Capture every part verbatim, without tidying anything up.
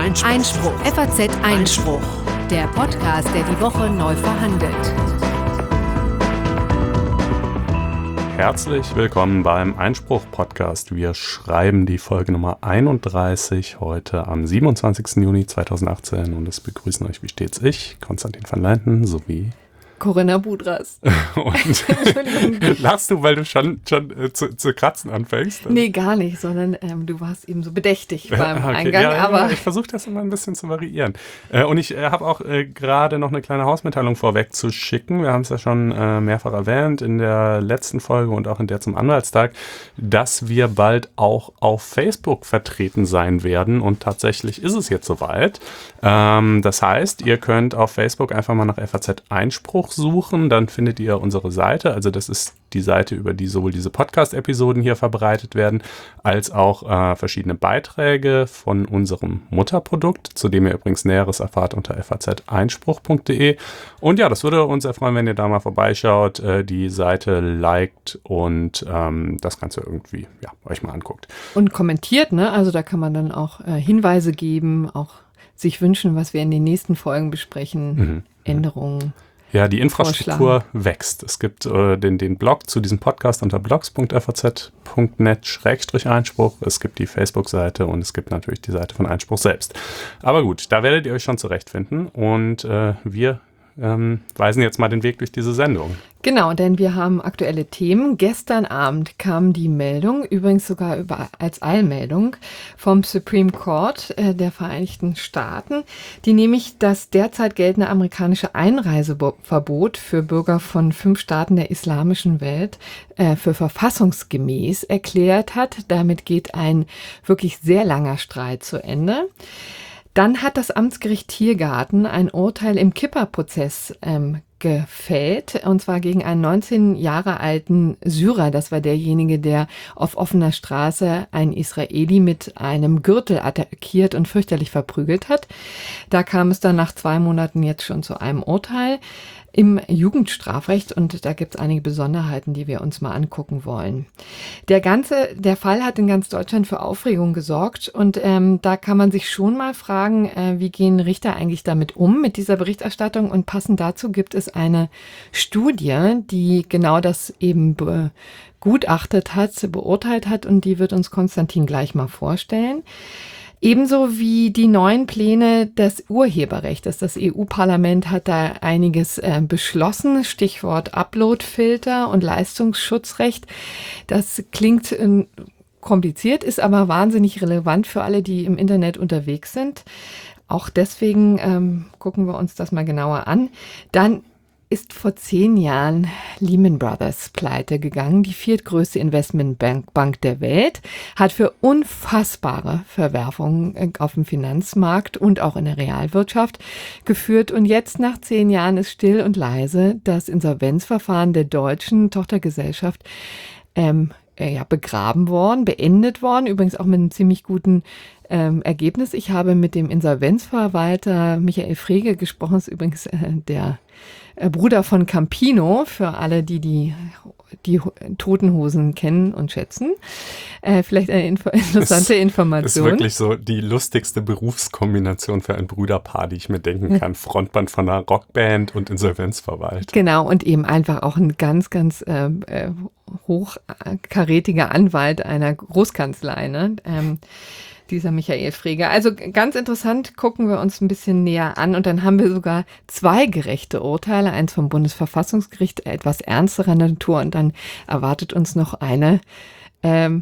Einspruch. Einspruch. F A Z Einspruch. Der Podcast, der die Woche neu verhandelt. Herzlich willkommen beim Einspruch-Podcast. Wir schreiben die Folge Nummer einunddreißig heute am siebenundzwanzigsten Juni zweitausendachtzehn und es begrüßen euch wie stets ich, Konstantin van Leinten, sowie Corinna Budras. Und lachst du, weil du schon, schon äh, zu, zu kratzen anfängst? Nee, gar nicht, sondern ähm, du warst eben so bedächtig beim okay. Eingang. Ja, aber ja, ich versuche das immer ein bisschen zu variieren. Äh, und ich äh, habe auch äh, gerade noch eine kleine Hausmitteilung vorweg zu schicken. Wir haben es ja schon äh, mehrfach erwähnt in der letzten Folge und auch in der zum Anwaltstag, dass wir bald auch auf Facebook vertreten sein werden. Und tatsächlich ist es jetzt soweit. Ähm, das heißt, ihr könnt auf Facebook einfach mal nach F A Z Einspruch suchen, dann findet ihr unsere Seite. Also das ist die Seite, über die sowohl diese Podcast-Episoden hier verbreitet werden, als auch äh, verschiedene Beiträge von unserem Mutterprodukt, zu dem ihr übrigens Näheres erfahrt unter f a z einspruch punkt d e. Und ja, das würde uns sehr freuen, wenn ihr da mal vorbeischaut, äh, die Seite liked und ähm, das Ganze irgendwie ja, euch mal anguckt. Und kommentiert, ne? Also da kann man dann auch äh, Hinweise geben, auch sich wünschen, was wir in den nächsten Folgen besprechen, mhm. Änderungen. Ja, die Infrastruktur wächst. Es gibt äh, den, den Blog zu diesem Podcast unter blogs punkt f a z punkt net Schrägstrich Einspruch. Es gibt die Facebook-Seite und es gibt natürlich die Seite von Einspruch selbst. Aber gut, da werdet ihr euch schon zurechtfinden und äh, wir ähm, weisen jetzt mal den Weg durch diese Sendung. Genau, denn wir haben aktuelle Themen. Gestern Abend kam die Meldung, übrigens sogar über, als Eilmeldung vom Supreme Court äh, der Vereinigten Staaten, die nämlich das derzeit geltende amerikanische Einreiseverbot für Bürger von fünf Staaten der islamischen Welt äh, für verfassungsgemäß erklärt hat. Damit geht ein wirklich sehr langer Streit zu Ende. Dann hat das Amtsgericht Tiergarten ein Urteil im Kippa-Prozess ähm, gefällt, und zwar gegen einen neunzehn Jahre alten Syrer. Das war derjenige, der auf offener Straße einen Israeli mit einem Gürtel attackiert und fürchterlich verprügelt hat. Da kam es dann nach zwei Monaten jetzt schon zu einem Urteil im Jugendstrafrecht und da gibt es einige Besonderheiten, die wir uns mal angucken wollen. Der ganze, der Fall hat in ganz Deutschland für Aufregung gesorgt und ähm, da kann man sich schon mal fragen, äh, wie gehen Richter eigentlich damit um, mit dieser Berichterstattung, und passend dazu gibt es eine Studie, die genau das eben begutachtet hat, beurteilt hat, und die wird uns Konstantin gleich mal vorstellen. Ebenso wie die neuen Pläne des Urheberrechts. Das E U-Parlament hat da einiges äh, beschlossen, Stichwort Uploadfilter und Leistungsschutzrecht. Das klingt äh, kompliziert, ist aber wahnsinnig relevant für alle, die im Internet unterwegs sind. Auch deswegen ähm, gucken wir uns das mal genauer an. Dann ist vor zehn Jahren Lehman Brothers pleite gegangen, die viertgrößte Investmentbank der Welt, hat für unfassbare Verwerfungen auf dem Finanzmarkt und auch in der Realwirtschaft geführt. Und jetzt nach zehn Jahren ist still und leise das Insolvenzverfahren der deutschen Tochtergesellschaft ähm, ja, begraben worden, beendet worden, übrigens auch mit einem ziemlich guten ähm, Ergebnis. Ich habe mit dem Insolvenzverwalter Michael Frege gesprochen, das ist übrigens äh, der äh, Bruder von Campino, für alle, die die, die Toten Hosen kennen und schätzen. Äh, vielleicht eine info- interessante das Information. Das ist wirklich so die lustigste Berufskombination für ein Brüderpaar, die ich mir denken kann. Frontband von einer Rockband und Insolvenzverwalter. Genau, und eben einfach auch ein ganz, ganz äh, äh, hochkarätiger Anwalt einer Großkanzlei, ne? Ähm, dieser Michael Frege. Also ganz interessant, gucken wir uns ein bisschen näher an. Und dann haben wir sogar zwei gerechte Urteile, eins vom Bundesverfassungsgericht, etwas ernsterer Natur, und dann erwartet uns noch eine ähm,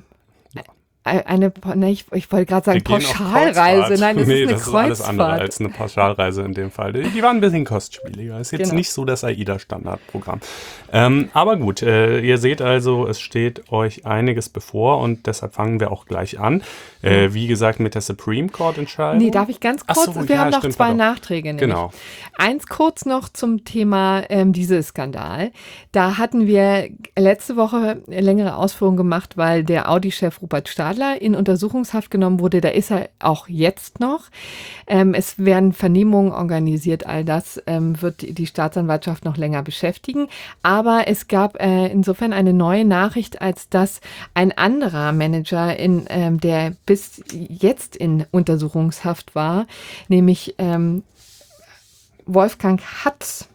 Eine, ne, ich, ich wollte gerade sagen Pauschalreise. Nein, es nee, ist eine das Kreuzfahrt. ist alles andere als eine Pauschalreise in dem Fall. Die, die waren ein bisschen kostspieliger. Ist jetzt genau. nicht so das AIDA-Standardprogramm. Ähm, aber gut, äh, ihr seht also, es steht euch einiges bevor und deshalb fangen wir auch gleich an. Äh, wie gesagt, mit der Supreme Court-Entscheidung. Nee, darf ich ganz kurz? So, wir ja, haben noch stimmt, zwei pardon. Nachträge. Nämlich. Genau. Eins kurz noch zum Thema ähm, Dieselskandal. Da hatten wir letzte Woche längere Ausführungen gemacht, weil der Audi-Chef Rupert Stahler Adler in Untersuchungshaft genommen wurde. Da ist er auch jetzt noch. Ähm, es werden Vernehmungen organisiert. All das ähm, wird die Staatsanwaltschaft noch länger beschäftigen. Aber es gab äh, insofern eine neue Nachricht, als dass ein anderer Manager, in, ähm, der bis jetzt in Untersuchungshaft war, nämlich ähm, Wolfgang Hatz,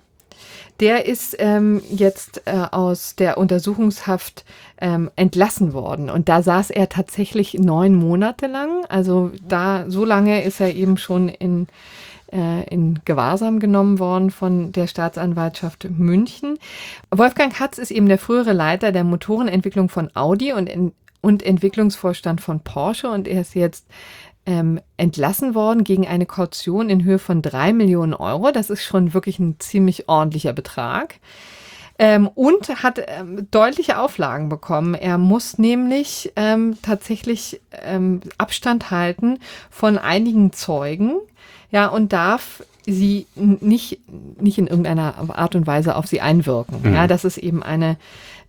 der ist ähm, jetzt äh, aus der Untersuchungshaft ähm, entlassen worden. Und da saß er tatsächlich neun Monate lang. Also da so lange ist er eben schon in, äh, in Gewahrsam genommen worden von der Staatsanwaltschaft München. Wolfgang Hatz ist eben der frühere Leiter der Motorenentwicklung von Audi und, in, und Entwicklungsvorstand von Porsche. Und er ist jetzt Ähm, entlassen worden gegen eine Kaution in Höhe von drei Millionen Euro. Das ist schon wirklich ein ziemlich ordentlicher Betrag. Ähm, und hat ähm, deutliche Auflagen bekommen. Er muss nämlich ähm, tatsächlich ähm, Abstand halten von einigen Zeugen, ja, und darf sie nicht, nicht in irgendeiner Art und Weise auf sie einwirken. Mhm. Ja, das ist eben eine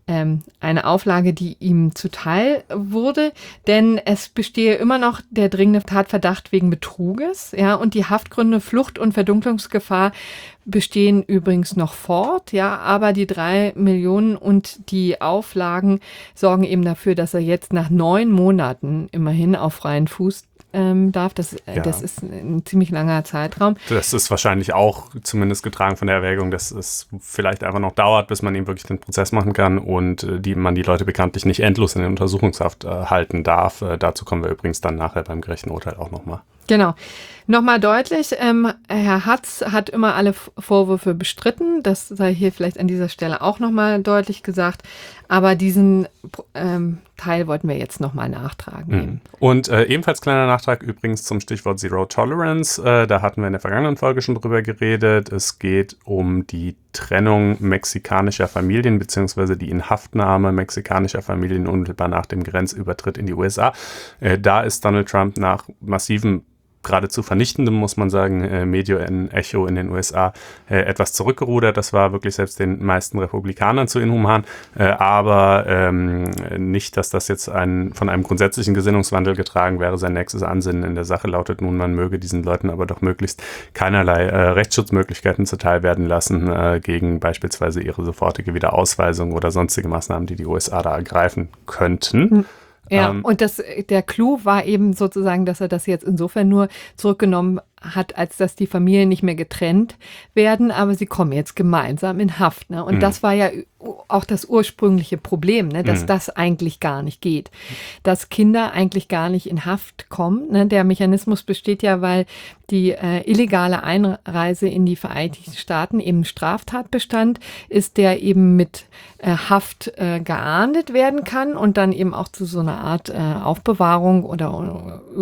eine Auflage, die ihm zuteil wurde, denn es bestehe immer noch der dringende Tatverdacht wegen Betruges, ja, und die Haftgründe Flucht und Verdunklungsgefahr bestehen übrigens noch fort, ja, aber die drei Millionen und die Auflagen sorgen eben dafür, dass er jetzt nach neun Monaten immerhin auf freien Fuß Ähm, darf. Das, ja. das ist ein ziemlich langer Zeitraum. Das ist wahrscheinlich auch zumindest getragen von der Erwägung, dass es vielleicht einfach noch dauert, bis man ihm wirklich den Prozess machen kann und äh, die, man die Leute bekanntlich nicht endlos in der Untersuchungshaft äh, halten darf. Äh, dazu kommen wir übrigens dann nachher beim gerechten Urteil auch nochmal. Genau. Nochmal deutlich, ähm, Herr Hatz hat immer alle Vorwürfe bestritten. Das sei hier vielleicht an dieser Stelle auch nochmal deutlich gesagt. Aber diesen ähm, Teil wollten wir jetzt nochmal nachtragen. Mhm. Und äh, ebenfalls kleiner Nachtrag übrigens zum Stichwort Zero Tolerance. Äh, da hatten wir in der vergangenen Folge schon drüber geredet. Es geht um die Trennung mexikanischer Familien beziehungsweise die Inhaftnahme mexikanischer Familien unmittelbar nach dem Grenzübertritt in die U S A. Äh, da ist Donald Trump nach massivem geradezu vernichtendem, muss man sagen, äh, Medienecho in den U S A äh, etwas zurückgerudert. Das war wirklich selbst den meisten Republikanern zu inhuman. Äh, aber ähm, nicht, dass das jetzt ein, von einem grundsätzlichen Gesinnungswandel getragen wäre. Sein nächstes Ansinnen in der Sache lautet nun, man möge diesen Leuten aber doch möglichst keinerlei äh, Rechtsschutzmöglichkeiten zuteil werden lassen äh, gegen beispielsweise ihre sofortige Wiederausweisung oder sonstige Maßnahmen, die die U S A da ergreifen könnten. Mhm. Ja, ähm, und das, der Clou war eben sozusagen, dass er das jetzt insofern nur zurückgenommen hat, als dass die Familien nicht mehr getrennt werden, aber sie kommen jetzt gemeinsam in Haft. Ne? Und mhm. das war ja auch das ursprüngliche Problem, ne? dass mhm. das eigentlich gar nicht geht. Dass Kinder eigentlich gar nicht in Haft kommen. Ne? Der Mechanismus besteht ja, weil die äh, illegale Einreise in die Vereinigten Staaten eben Straftatbestand ist, der eben mit äh, Haft äh, geahndet werden kann und dann eben auch zu so einer Art äh, Aufbewahrung oder äh,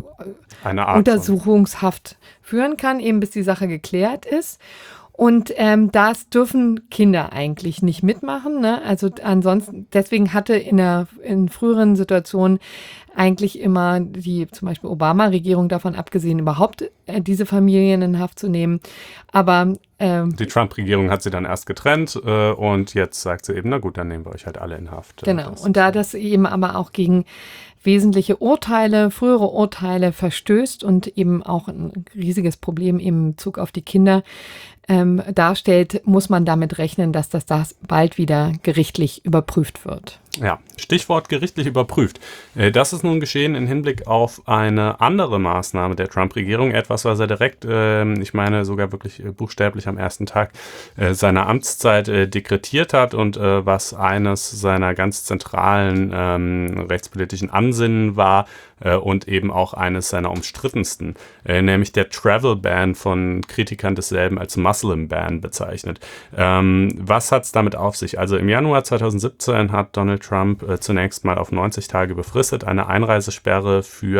Eine Art Untersuchungshaft führen kann, eben bis die Sache geklärt ist. Und ähm, das dürfen Kinder eigentlich nicht mitmachen. Ne? Also ansonsten, deswegen hatte in der in früheren Situationen eigentlich immer die zum Beispiel Obama-Regierung davon abgesehen, überhaupt äh, diese Familien in Haft zu nehmen. Aber ähm, die Trump-Regierung hat sie dann erst getrennt äh, und jetzt sagt sie eben, na gut, dann nehmen wir euch halt alle in Haft. Genau. Das und da das eben aber auch gegen wesentliche Urteile, frühere Urteile verstößt und eben auch ein riesiges Problem im Bezug auf die Kinder ähm, darstellt, muss man damit rechnen, dass das, das bald wieder gerichtlich überprüft wird. Ja, Stichwort gerichtlich überprüft. Das ist nun geschehen im Hinblick auf eine andere Maßnahme der Trump-Regierung. Etwas, was er direkt, ich meine sogar wirklich buchstäblich am ersten Tag seiner Amtszeit dekretiert hat und was eines seiner ganz zentralen ähm, rechtspolitischen Ansinnen war und eben auch eines seiner umstrittensten, nämlich der Travel-Ban von Kritikern desselben als Muslim-Ban bezeichnet. Ähm, was hat es damit auf sich? Also im Januar zweitausendsiebzehn hat Donald Trump äh, zunächst mal auf neunzig Tage befristet eine Einreisesperre für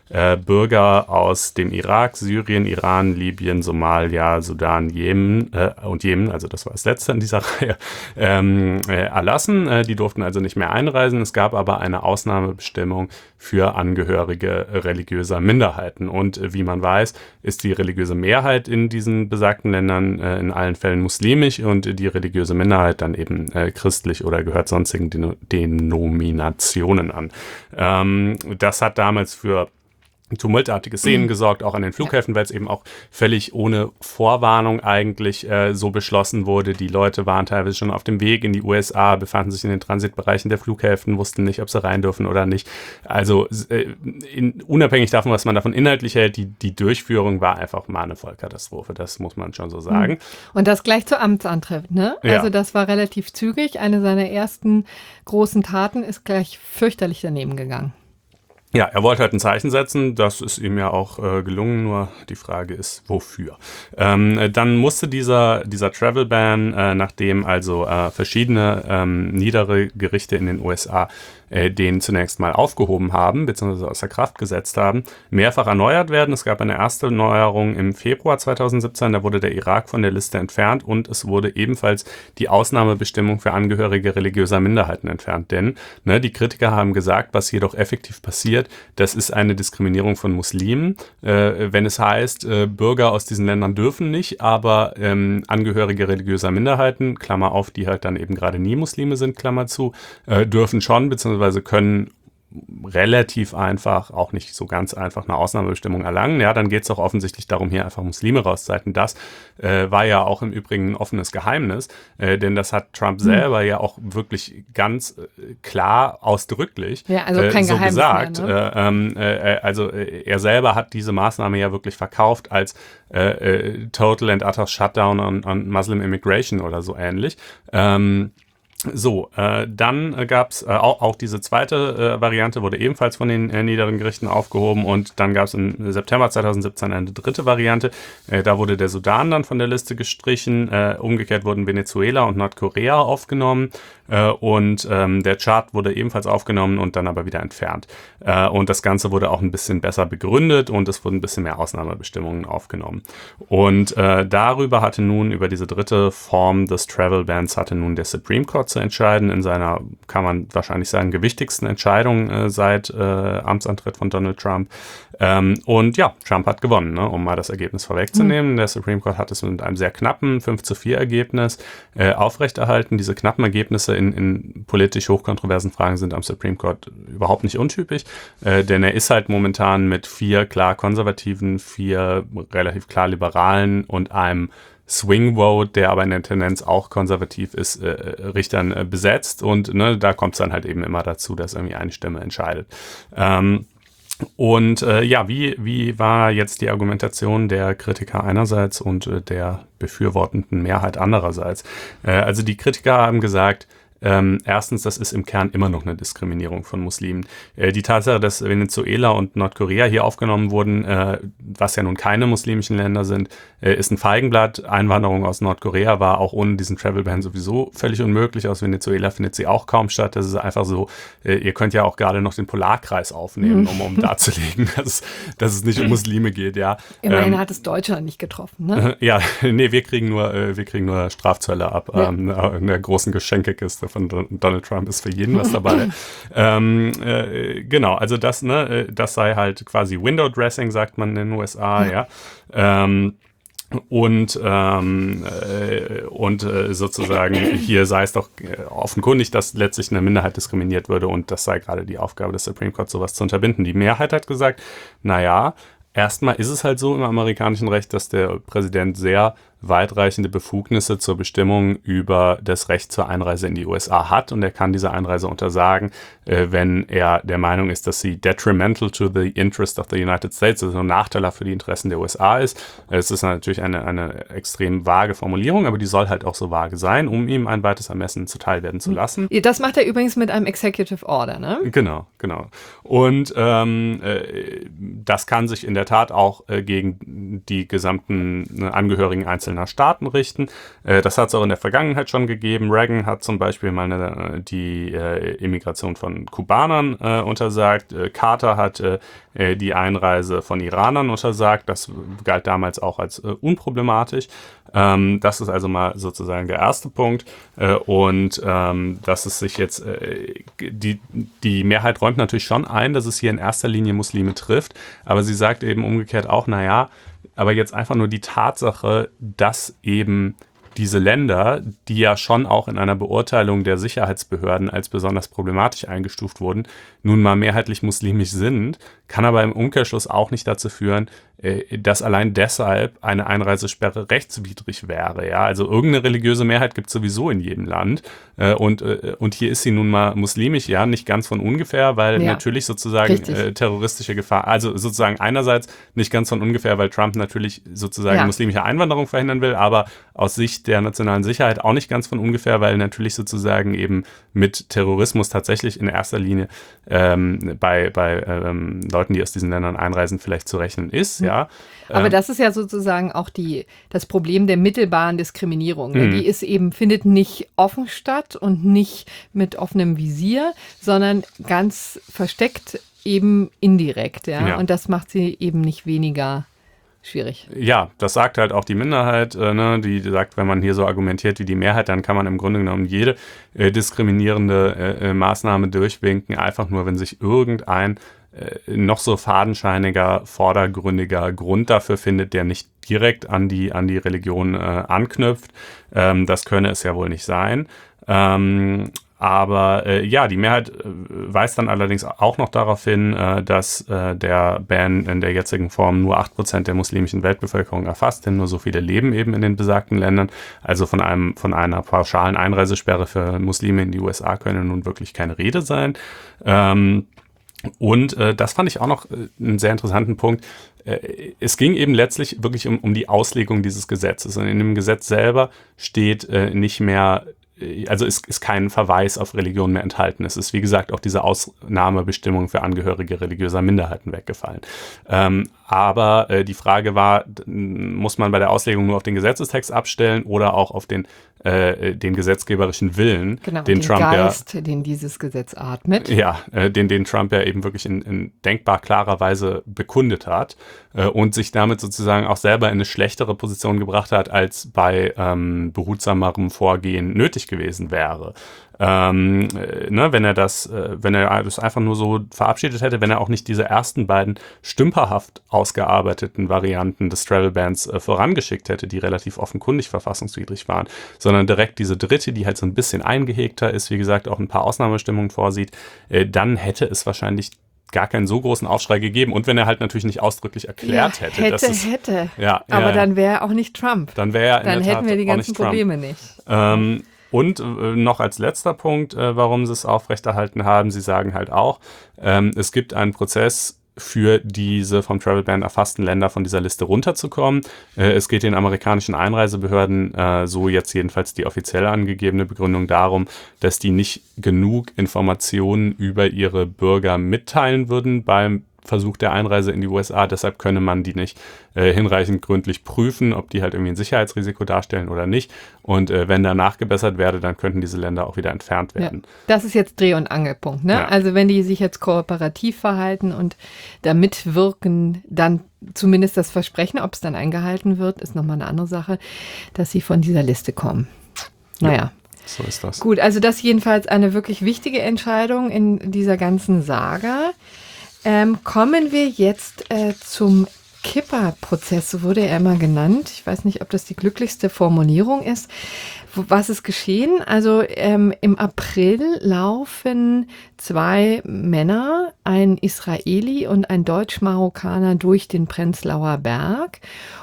äh, Bürger aus dem Irak, Syrien, Iran, Libyen, Somalia, Sudan, Jemen äh, und Jemen, also das war das letzte in dieser Reihe, ähm, äh, erlassen. Äh, die durften also nicht mehr einreisen. Es gab aber eine Ausnahmebestimmung für Angehörige religiöser Minderheiten. Und äh, wie man weiß, ist die religiöse Mehrheit in diesen besagten Ländern äh, in allen Fällen muslimisch und die religiöse Minderheit dann eben äh, christlich oder gehört sonstigen Den- Denominationen an. Ähm, das hat damals für tumultartige Szenen mhm. gesorgt, auch an den Flughäfen, weil es eben auch völlig ohne Vorwarnung eigentlich äh, so beschlossen wurde. Die Leute waren teilweise schon auf dem Weg in die U S A, befanden sich in den Transitbereichen der Flughäfen, wussten nicht, ob sie rein dürfen oder nicht. Also äh, in, unabhängig davon, was man davon inhaltlich hält, die, die Durchführung war einfach mal eine Vollkatastrophe. Das muss man schon so sagen. Mhm. Und das gleich zu Amtsantritt, ne? Ja. Also das war relativ zügig. Eine seiner ersten großen Taten ist gleich fürchterlich daneben gegangen. Ja, er wollte halt ein Zeichen setzen, das ist ihm ja auch äh, gelungen, nur die Frage ist, wofür. Ähm, dann musste dieser, dieser Travel Ban, äh, nachdem also äh, verschiedene ähm, niedere Gerichte in den U S A äh, den zunächst mal aufgehoben haben, beziehungsweise außer Kraft gesetzt haben, mehrfach erneuert werden. Es gab eine erste Neuerung im Februar zweitausendsiebzehn, da wurde der Irak von der Liste entfernt und es wurde ebenfalls die Ausnahmebestimmung für Angehörige religiöser Minderheiten entfernt. Denn ne, die Kritiker haben gesagt, was jedoch effektiv passiert, das ist eine Diskriminierung von Muslimen, äh, wenn es heißt, äh, Bürger aus diesen Ländern dürfen nicht, aber ähm, Angehörige religiöser Minderheiten, Klammer auf, die halt dann eben gerade nie Muslime sind, Klammer zu, äh, dürfen schon, beziehungsweise können relativ einfach, auch nicht so ganz einfach, eine Ausnahmebestimmung erlangen. Ja, dann geht es auch offensichtlich darum, hier einfach Muslime rauszuhalten. Das äh, war ja auch im Übrigen ein offenes Geheimnis, äh, denn das hat Trump selber hm. ja auch wirklich ganz äh, klar ausdrücklich ja, also kein äh, so Geheimnis gesagt. Mehr, ne? äh, äh, also äh, er selber hat diese Maßnahme ja wirklich verkauft als äh, äh, Total and Utter Shutdown on, on Muslim Immigration oder so ähnlich. Ähm, So, äh, dann äh, gab es äh, auch, auch diese zweite äh, Variante, wurde ebenfalls von den äh, niederen Gerichten aufgehoben und dann gab es im September zweitausendsiebzehn eine dritte Variante. Äh, da wurde der Sudan dann von der Liste gestrichen, äh, umgekehrt wurden Venezuela und Nordkorea aufgenommen äh, und ähm, der Chart wurde ebenfalls aufgenommen und dann aber wieder entfernt. Äh, und das Ganze wurde auch ein bisschen besser begründet und es wurden ein bisschen mehr Ausnahmebestimmungen aufgenommen. Und äh, darüber hatte nun, über diese dritte Form des Travel Bans, hatte nun der Supreme Court zu entscheiden, in seiner, kann man wahrscheinlich sagen, gewichtigsten Entscheidung äh, seit äh, Amtsantritt von Donald Trump. Ähm, und ja, Trump hat gewonnen, ne, um mal das Ergebnis vorwegzunehmen. Mhm. Der Supreme Court hat es mit einem sehr knappen fünf zu vier Ergebnis äh, aufrechterhalten. Diese knappen Ergebnisse in, in politisch hochkontroversen Fragen sind am Supreme Court überhaupt nicht untypisch, äh, denn er ist halt momentan mit vier klar Konservativen, vier relativ klar Liberalen und einem Swing Vote, der aber in der Tendenz auch konservativ ist, äh, Richtern äh, besetzt und ne, da kommt es dann halt eben immer dazu, dass irgendwie eine Stimme entscheidet. Ähm, und äh, ja, wie, wie war jetzt die Argumentation der Kritiker einerseits und äh, der befürwortenden Mehrheit andererseits? Äh, also die Kritiker haben gesagt, Ähm, erstens, das ist im Kern immer noch eine Diskriminierung von Muslimen. Äh, die Tatsache, dass Venezuela und Nordkorea hier aufgenommen wurden, äh, was ja nun keine muslimischen Länder sind, äh, ist ein Feigenblatt. Einwanderung aus Nordkorea war auch ohne diesen Travel Ban sowieso völlig unmöglich. Aus Venezuela findet sie auch kaum statt. Das ist einfach so, äh, ihr könnt ja auch gerade noch den Polarkreis aufnehmen, um, um darzulegen, dass es, dass es nicht um Muslime geht. Ja. Immerhin ähm, hat es Deutschland nicht getroffen, ne? Ja, nee, wir kriegen nur, äh, wir kriegen nur Strafzölle ab ja. ähm, in der großen Geschenkekiste von Donald Trump ist für jeden was dabei. ähm, äh, genau, also das, ne, das sei halt quasi Window Dressing, sagt man in den U S A, ja. ja. Ähm, und ähm, äh, und äh, sozusagen hier sei es doch äh, offenkundig, dass letztlich eine Minderheit diskriminiert würde und das sei gerade die Aufgabe des Supreme Court, sowas zu unterbinden. Die Mehrheit hat gesagt, naja, erstmal ist es halt so im amerikanischen Recht, dass der Präsident sehr weitreichende Befugnisse zur Bestimmung über das Recht zur Einreise in die U S A hat und er kann diese Einreise untersagen, äh, wenn er der Meinung ist, dass sie detrimental to the interest of the United States, also nachteilhaft für die Interessen der U S A ist. Es ist natürlich eine, eine extrem vage Formulierung, aber die soll halt auch so vage sein, um ihm ein weites Ermessen zuteil werden zu lassen. Das macht er übrigens mit einem Executive Order, ne? Genau, genau. Und ähm, äh, das kann sich in der Tat auch äh, gegen die gesamten äh, Angehörigen einzelner einzelner Staaten richten. Äh, das hat es auch in der Vergangenheit schon gegeben. Reagan hat zum Beispiel mal eine, die äh, Immigration von Kubanern äh, untersagt. Äh, Carter hat äh, die Einreise von Iranern untersagt. Das galt damals auch als äh, unproblematisch. Ähm, das ist also mal sozusagen der erste Punkt. Äh, und ähm, dass es sich jetzt, äh, die, die Mehrheit räumt natürlich schon ein, dass es hier in erster Linie Muslime trifft. Aber sie sagt eben umgekehrt auch, naja, aber jetzt einfach nur die Tatsache, dass eben diese Länder, die ja schon auch in einer Beurteilung der Sicherheitsbehörden als besonders problematisch eingestuft wurden, nun mal mehrheitlich muslimisch sind, kann aber im Umkehrschluss auch nicht dazu führen, dass allein deshalb eine Einreisesperre rechtswidrig wäre. Ja? Also irgendeine religiöse Mehrheit gibt es sowieso in jedem Land. Und, und hier ist sie nun mal muslimisch, ja, nicht ganz von ungefähr, weil ja, natürlich sozusagen richtig. terroristische Gefahr, also sozusagen einerseits nicht ganz von ungefähr, weil Trump natürlich sozusagen ja. muslimische Einwanderung verhindern will, aber aus Sicht der nationalen Sicherheit auch nicht ganz von ungefähr, weil natürlich sozusagen eben mit Terrorismus tatsächlich in erster Linie ähm, bei, bei ähm, Leuten, die aus diesen Ländern einreisen, vielleicht zu rechnen ist, ja. Ja, aber ähm, das ist ja sozusagen auch die, das Problem der mittelbaren Diskriminierung. Ne? Die ist eben, findet nicht offen statt und nicht mit offenem Visier, sondern ganz versteckt eben indirekt. Ja? Ja. Und das macht sie eben nicht weniger schwierig. Ja, das sagt halt auch die Minderheit, äh, ne? Die sagt, wenn man hier so argumentiert wie die Mehrheit, dann kann man im Grunde genommen jede äh, diskriminierende äh, Maßnahme durchwinken, einfach nur, wenn sich irgendein noch so fadenscheiniger, vordergründiger Grund dafür findet, der nicht direkt an die, an die Religion äh, anknüpft. Ähm, das könne es ja wohl nicht sein. Ähm, aber äh, ja, die Mehrheit äh, weist dann allerdings auch noch darauf hin, äh, dass äh, der Ban in der jetzigen Form nur acht Prozent der muslimischen Weltbevölkerung erfasst, denn nur so viele leben eben in den besagten Ländern. Also von einem von einer pauschalen Einreisesperre für Muslime in die U S A könne nun wirklich keine Rede sein. Ähm, Und äh, das fand ich auch noch äh, einen sehr interessanten Punkt. Äh, es ging eben letztlich wirklich um, um die Auslegung dieses Gesetzes. Und in dem Gesetz selber steht äh, nicht mehr, äh, also ist, ist kein Verweis auf Religion mehr enthalten. Es ist, wie gesagt, auch diese Ausnahmebestimmung für Angehörige religiöser Minderheiten weggefallen. Ähm, aber äh, die Frage war, muss man bei der Auslegung nur auf den Gesetzestext abstellen oder auch auf den Äh, den gesetzgeberischen Willen, genau, den, den Trump Geist, ja, den dieses Gesetz atmet. Ja, äh, den, den Trump ja eben wirklich in, in denkbar klarer Weise bekundet hat äh, und sich damit sozusagen auch selber in eine schlechtere Position gebracht hat, als bei ähm, behutsamerem Vorgehen nötig gewesen wäre. Ähm, äh, ne, wenn er das, äh, wenn er das einfach nur so verabschiedet hätte, wenn er auch nicht diese ersten beiden stümperhaft ausgearbeiteten Varianten des Travel Bans äh, vorangeschickt hätte, die relativ offenkundig verfassungswidrig waren, sondern direkt diese dritte, die halt so ein bisschen eingehegter ist, wie gesagt, auch ein paar Ausnahmestimmungen vorsieht, äh, dann hätte es wahrscheinlich gar keinen so großen Aufschrei gegeben. Und wenn er halt natürlich nicht ausdrücklich erklärt ja, hätte. Hätte, dass es, hätte. Ja, aber ja, dann wäre er auch nicht Trump. Dann wäre er in Dann der hätten Tat wir die ganzen nicht Probleme Trump. nicht. Ähm, Und äh, noch als letzter Punkt, äh, warum sie es aufrechterhalten haben, sie sagen halt auch, ähm, es gibt einen Prozess für diese vom Travel Ban erfassten Länder von dieser Liste runterzukommen. Äh, es geht den amerikanischen Einreisebehörden, äh, so jetzt jedenfalls die offiziell angegebene Begründung, darum, dass die nicht genug Informationen über ihre Bürger mitteilen würden beim Versuch der Einreise in die U S A, deshalb könne man die nicht äh, hinreichend gründlich prüfen, ob die halt irgendwie ein Sicherheitsrisiko darstellen oder nicht. Und äh, wenn da nachgebessert werde, dann könnten diese Länder auch wieder entfernt werden. Ja, das ist jetzt Dreh- und Angelpunkt. Ne? Ja. Also wenn die sich jetzt kooperativ verhalten und da mitwirken, dann zumindest das Versprechen, ob es dann eingehalten wird, ist nochmal eine andere Sache, dass sie von dieser Liste kommen. Naja. Ja. So ist das. Gut, also das jedenfalls eine wirklich wichtige Entscheidung in dieser ganzen Saga. Ähm, kommen wir jetzt äh, zum Kipper-Prozess, so wurde er immer genannt. Ich weiß nicht, ob das die glücklichste Formulierung ist. Was ist geschehen? Also ähm, im April laufen zwei Männer, ein Israeli und ein Deutsch-Marokkaner, durch den Prenzlauer Berg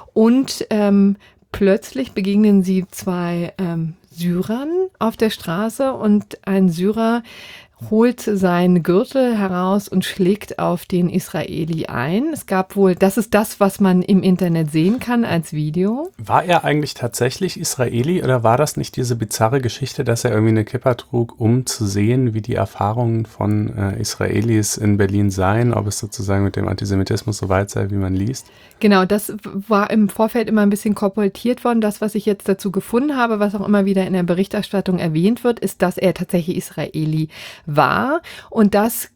und ähm, plötzlich begegnen sie zwei ähm, Syrern auf der Straße und ein Syrer holt seinen Gürtel heraus und schlägt auf den Israeli ein. Es gab wohl, das ist das, was man im Internet sehen kann als Video. War er eigentlich tatsächlich Israeli oder war das nicht diese bizarre Geschichte, dass er irgendwie eine Kippa trug, um zu sehen, wie die Erfahrungen von äh, Israelis in Berlin seien, ob es sozusagen mit dem Antisemitismus so weit sei, wie man liest? Genau, das war im Vorfeld immer ein bisschen kolportiert worden. Das, was ich jetzt dazu gefunden habe, was auch immer wieder in der Berichterstattung erwähnt wird, ist, dass er tatsächlich Israeli war und dass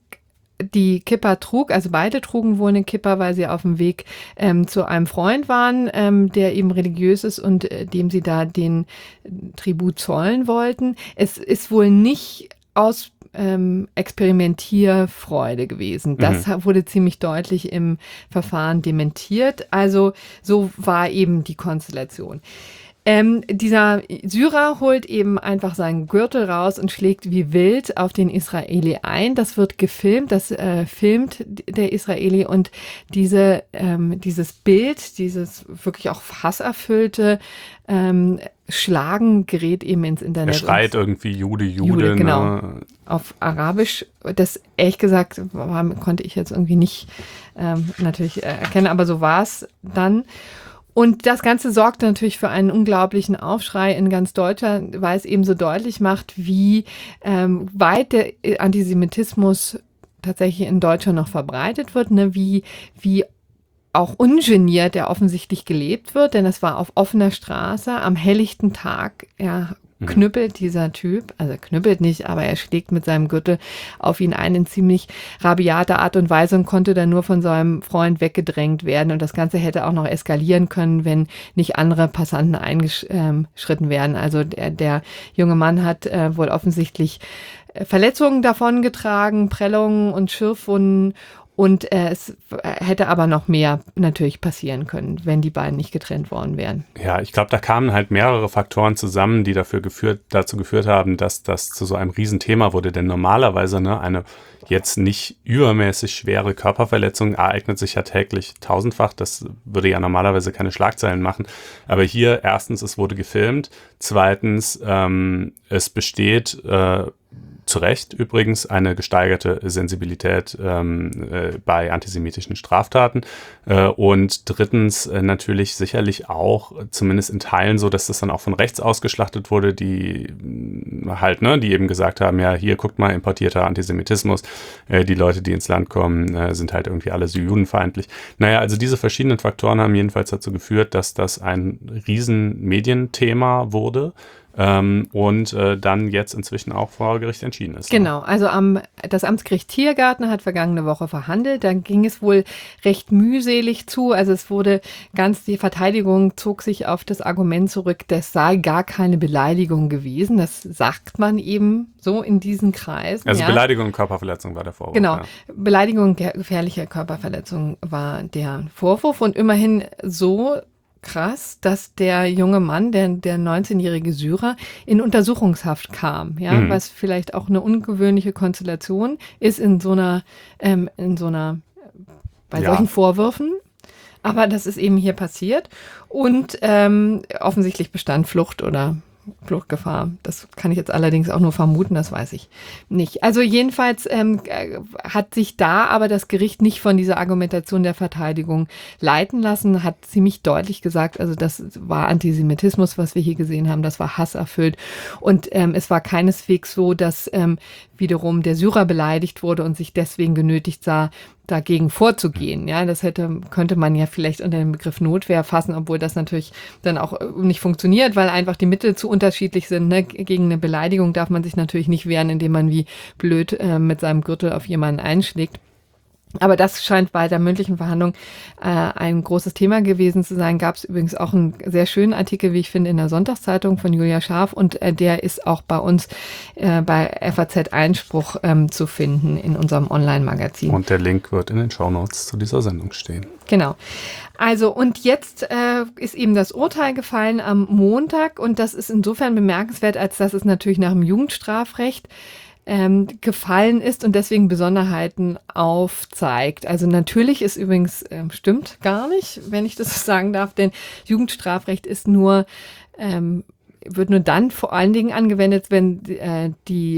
die Kippa trug, also beide trugen wohl eine Kippa, weil sie auf dem Weg ähm, zu einem Freund waren, ähm, der eben religiös ist und äh, dem sie da den Tribut zollen wollten. Es ist wohl nicht aus ähm, Experimentierfreude gewesen. Das mhm. wurde ziemlich deutlich im Verfahren dementiert. Also so war eben die Konstellation. Ähm, dieser Syrer holt eben einfach seinen Gürtel raus und schlägt wie wild auf den Israeli ein. Das wird gefilmt, das äh, filmt der Israeli und diese, ähm, dieses Bild, dieses wirklich auch hasserfüllte ähm, Schlagen gerät eben ins Internet. Er schreit irgendwie Jude, Jude. Jude, genau. Ne? Auf Arabisch. Das, ehrlich gesagt, war, konnte ich jetzt irgendwie nicht ähm, natürlich erkennen, aber so war es dann. Und das Ganze sorgt natürlich für einen unglaublichen Aufschrei in ganz Deutschland, weil es eben so deutlich macht, wie ähm, weit der Antisemitismus tatsächlich in Deutschland noch verbreitet wird, ne? wie, wie auch ungeniert er offensichtlich gelebt wird, denn es war auf offener Straße am helllichten Tag. Er knüppelt dieser Typ, also er knüppelt nicht, aber er schlägt mit seinem Gürtel auf ihn ein in ziemlich rabiater Art und Weise und konnte dann nur von seinem Freund weggedrängt werden. Und das Ganze hätte auch noch eskalieren können, wenn nicht andere Passanten eingeschritten wären. Also der, der junge Mann hat äh, wohl offensichtlich Verletzungen davongetragen, Prellungen und Schürfwunden. Und äh, es hätte aber noch mehr natürlich passieren können, wenn die beiden nicht getrennt worden wären. Ja, ich glaube, da kamen halt mehrere Faktoren zusammen, die dafür geführt, dazu geführt haben, dass das zu so einem Riesenthema wurde. Denn normalerweise ne, eine jetzt nicht übermäßig schwere Körperverletzung ereignet sich ja täglich tausendfach. Das würde ja normalerweise keine Schlagzeilen machen. Aber hier erstens, es wurde gefilmt. Zweitens, ähm, es besteht äh, zu Recht übrigens eine gesteigerte Sensibilität ähm, äh, bei antisemitischen Straftaten äh, und drittens äh, natürlich sicherlich auch zumindest in Teilen so, dass das dann auch von rechts ausgeschlachtet wurde, die halt, ne, die eben gesagt haben, ja, hier guckt mal, importierter Antisemitismus, äh, die Leute, die ins Land kommen, äh, sind halt irgendwie alle so judenfeindlich. Naja, also diese verschiedenen Faktoren haben jedenfalls dazu geführt, dass das ein riesen Medienthema wurde. Ähm, und äh, dann jetzt inzwischen auch vor Gericht entschieden ist. Genau, also am, das Amtsgericht Tiergarten hat vergangene Woche verhandelt. Da ging es wohl recht mühselig zu. Also es wurde ganz, die Verteidigung zog sich auf das Argument zurück, das sei gar keine Beleidigung gewesen. Das sagt man eben so in diesen Kreisen. Also ja. Beleidigung und Körperverletzung war der Vorwurf. Genau, ja. Beleidigung und gefährliche Körperverletzung war der Vorwurf und immerhin so krass, dass der junge Mann, der, der neunzehnjährige Syrer, in Untersuchungshaft kam, ja, mhm. was vielleicht auch eine ungewöhnliche Konstellation ist in so einer, ähm, in so einer, bei ja. solchen Vorwürfen. Aber das ist eben hier passiert und ähm, offensichtlich bestand Flucht oder Fluchtgefahr. Das kann ich jetzt allerdings auch nur vermuten, das weiß ich nicht. Also jedenfalls ähm, hat sich da aber das Gericht nicht von dieser Argumentation der Verteidigung leiten lassen, hat ziemlich deutlich gesagt, also das war Antisemitismus, was wir hier gesehen haben, das war hasserfüllt und ähm, es war keineswegs so, dass ähm, wiederum der Syrer beleidigt wurde und sich deswegen genötigt sah, dagegen vorzugehen. Ja, das hätte, könnte man ja vielleicht unter den Begriff Notwehr fassen, obwohl das natürlich dann auch nicht funktioniert, weil einfach die Mittel zu unterschiedlich sind. Ne? Gegen eine Beleidigung darf man sich natürlich nicht wehren, indem man wie blöd äh, mit seinem Gürtel auf jemanden einschlägt. Aber das scheint bei der mündlichen Verhandlung äh, ein großes Thema gewesen zu sein. Gab es übrigens auch einen sehr schönen Artikel, wie ich finde, in der Sonntagszeitung von Julia Scharf und äh, der ist auch bei uns äh, bei F A Z Einspruch ähm, zu finden in unserem Online-Magazin. Und der Link wird in den Shownotes zu dieser Sendung stehen. Genau. Also und jetzt äh, ist eben das Urteil gefallen am Montag und das ist insofern bemerkenswert, als dass es natürlich nach dem Jugendstrafrecht Ähm, gefallen ist und deswegen Besonderheiten aufzeigt. Also natürlich ist übrigens, äh, stimmt gar nicht, wenn ich das so sagen darf, denn Jugendstrafrecht ist nur, ähm, wird nur dann vor allen Dingen angewendet, wenn äh, die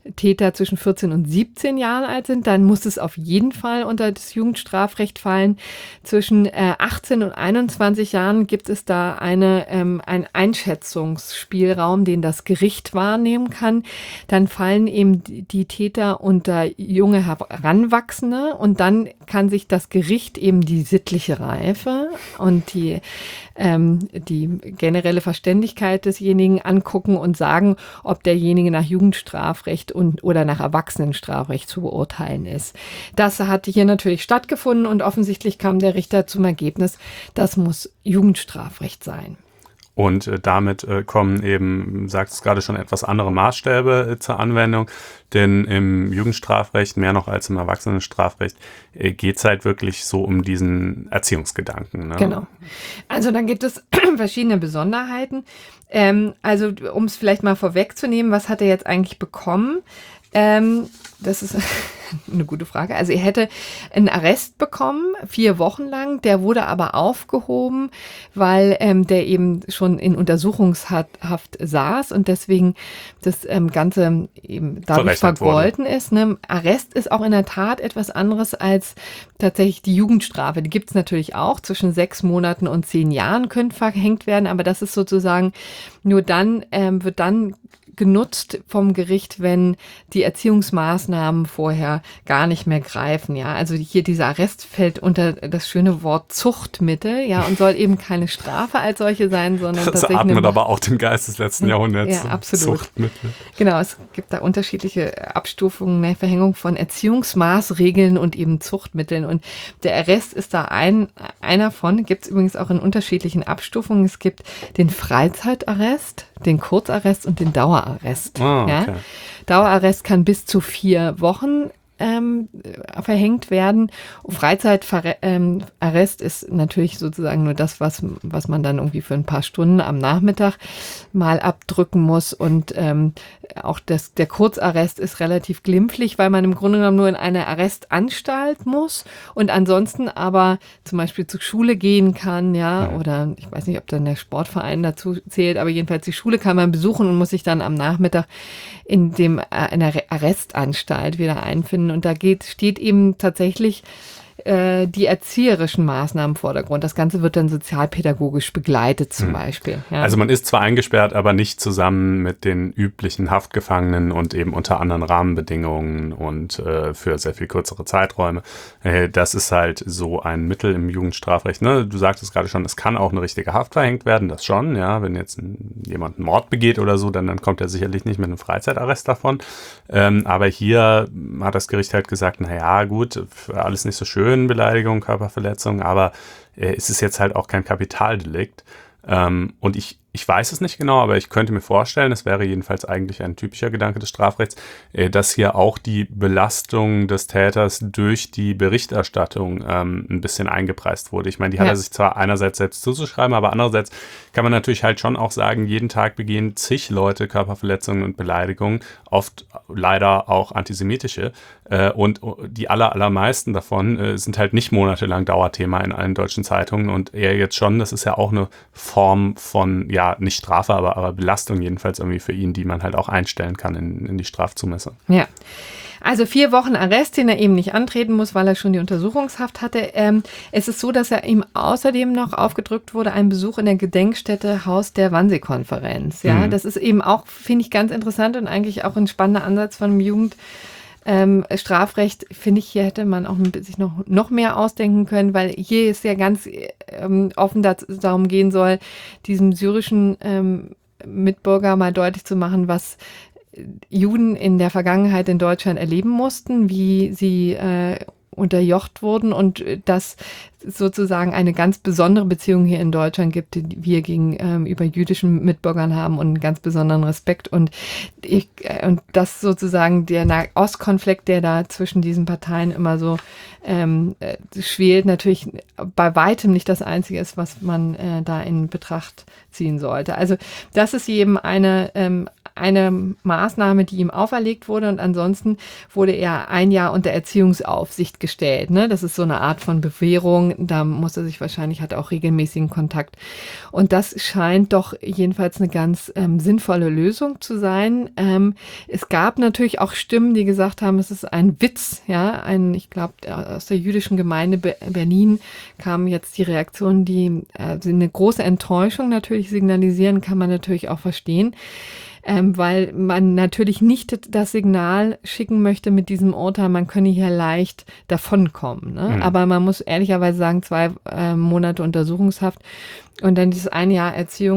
Täter zwischen vierzehn und siebzehn Jahren alt sind, dann muss es auf jeden Fall unter das Jugendstrafrecht fallen. Zwischen äh, achtzehn und einundzwanzig Jahren gibt es da eine, ähm, einen Einschätzungsspielraum, den das Gericht wahrnehmen kann. Dann fallen eben die, die Täter unter junge Heranwachsende und dann kann sich das Gericht eben die sittliche Reife und die ähm, die generelle Verständigkeit desjenigen angucken und sagen, ob derjenige nach Jugendstrafrecht und oder nach Erwachsenenstrafrecht zu beurteilen ist. Das hat hier natürlich stattgefunden und offensichtlich kam der Richter zum Ergebnis, das muss Jugendstrafrecht sein. Und äh, damit äh, kommen eben, sagt es gerade schon, etwas andere Maßstäbe äh, zur Anwendung. Denn im Jugendstrafrecht, mehr noch als im Erwachsenenstrafrecht, äh, geht es halt wirklich so um diesen Erziehungsgedanken. Ne? Genau. Also dann gibt es verschiedene Besonderheiten. Ähm, also um es vielleicht mal vorwegzunehmen, was hat er jetzt eigentlich bekommen? Ähm, das ist eine gute Frage. Also er hätte einen Arrest bekommen, vier Wochen lang. Der wurde aber aufgehoben, weil ähm, der eben schon in Untersuchungshaft saß und deswegen das ähm, Ganze eben dadurch vergolten wurde. ist. Ne? Arrest ist auch in der Tat etwas anderes als tatsächlich die Jugendstrafe. Die gibt es natürlich auch. Zwischen sechs Monaten und zehn Jahren können verhängt werden, aber das ist sozusagen nur dann, ähm, wird dann genutzt vom Gericht, wenn die Erziehungsmaßnahmen vorher gar nicht mehr greifen, ja. Also hier dieser Arrest fällt unter das schöne Wort Zuchtmittel, ja, und soll eben keine Strafe als solche sein, sondern das tatsächlich atmet eine, aber auch dem Geist des letzten Jahrhunderts. Ja, absolut. Zuchtmittel. Genau, es gibt da unterschiedliche Abstufungen, ne, Verhängung von Erziehungsmaßregeln und eben Zuchtmitteln und der Arrest ist da ein einer von, gibt es übrigens auch in unterschiedlichen Abstufungen. Es gibt den Freizeitarrest, den Kurzarrest und den Dauerarrest. Ah, okay. Ja? Dauerarrest kann bis zu vier Wochen ähm, verhängt werden. Freizeitarrest ähm, ist natürlich sozusagen nur das, was, was man dann irgendwie für ein paar Stunden am Nachmittag mal abdrücken muss. Und ähm, auch das, der Kurzarrest ist relativ glimpflich, weil man im Grunde genommen nur in eine Arrestanstalt muss und ansonsten aber zum Beispiel zur Schule gehen kann, ja, ja. Oder ich weiß nicht, ob dann der Sportverein dazu zählt, aber jedenfalls die Schule kann man besuchen und muss sich dann am Nachmittag in dem in der Arrestanstalt wieder einfinden. Und da geht, steht eben tatsächlich äh, die erzieherischen Maßnahmen im Vordergrund. Das Ganze wird dann sozialpädagogisch begleitet zum hm. Beispiel. Ja. Also man ist zwar eingesperrt, aber nicht zusammen mit den üblichen Haftgefangenen und eben unter anderen Rahmenbedingungen und äh, für sehr viel kürzere Zeiträume. Äh, das ist halt so ein Mittel im Jugendstrafrecht. Ne? Du sagtest gerade schon, es kann auch eine richtige Haft verhängt werden, das schon. Ja, wenn jetzt ein, jemand einen Mord begeht oder so, dann, dann kommt er sicherlich nicht mit einem Freizeitarrest davon. Ähm, aber hier hat das Gericht halt gesagt, naja gut, alles nicht so schön, Beleidigung, Körperverletzung, aber äh, es ist jetzt halt auch kein Kapitaldelikt. Ähm, und ich, ich weiß es nicht genau, aber ich könnte mir vorstellen, es wäre jedenfalls eigentlich ein typischer Gedanke des Strafrechts, äh, dass hier auch die Belastung des Täters durch die Berichterstattung ähm, ein bisschen eingepreist wurde. Ich meine, die hat ja. er sich zwar einerseits selbst zuzuschreiben, aber andererseits kann man natürlich halt schon auch sagen, jeden Tag begehen zig Leute Körperverletzungen und Beleidigungen, oft leider auch antisemitische. Äh, und die aller, allermeisten davon äh, sind halt nicht monatelang Dauerthema in allen deutschen Zeitungen und eher jetzt schon, das ist ja auch eine Form von, ja, nicht Strafe, aber, aber Belastung jedenfalls irgendwie für ihn, die man halt auch einstellen kann in, in die Strafzumessung. Ja. Also vier Wochen Arrest, den er eben nicht antreten muss, weil er schon die Untersuchungshaft hatte. Ähm, es ist so, dass er ihm außerdem noch aufgedrückt wurde, ein Besuch in der Gedenkstätte Haus der Wannsee-Konferenz. Ja, mhm. Das ist eben auch, finde ich, ganz interessant und eigentlich auch ein spannender Ansatz von einem Jugend. Ähm, Strafrecht, finde ich, hier hätte man auch sich noch, noch mehr ausdenken können, weil hier ist ja ganz ähm, offen dass es darum gehen soll, diesem syrischen ähm, Mitbürger mal deutlich zu machen, was Juden in der Vergangenheit in Deutschland erleben mussten, wie sie äh, unterjocht wurden und dass sozusagen eine ganz besondere Beziehung hier in Deutschland gibt, die wir gegenüber ähm, jüdischen Mitbürgern haben und einen ganz besonderen Respekt und ich, äh, und das sozusagen der Nahostkonflikt, der da zwischen diesen Parteien immer so ähm, äh, schwelt, natürlich bei weitem nicht das Einzige ist, was man äh, da in Betracht ziehen sollte. Also das ist eben eine ähm, eine Maßnahme, die ihm auferlegt wurde und ansonsten wurde er ein Jahr unter Erziehungsaufsicht gestellt. Ne? Das ist so eine Art von Bewährung. Da muss er sich wahrscheinlich, hat er auch regelmäßigen Kontakt. Und das scheint doch jedenfalls eine ganz ähm, sinnvolle Lösung zu sein. Ähm, es gab natürlich auch Stimmen, die gesagt haben, es ist ein Witz. Ja, ein, ich glaube, aus der jüdischen Gemeinde Be- Berlin kamen jetzt die Reaktionen, die äh, eine große Enttäuschung natürlich signalisieren, kann man natürlich auch verstehen. Ähm, weil man natürlich nicht das Signal schicken möchte mit diesem Urteil, man könne hier leicht davonkommen. Ne? Mhm. Aber man muss ehrlicherweise sagen, zwei äh, Monate Untersuchungshaft und dann dieses ein Jahr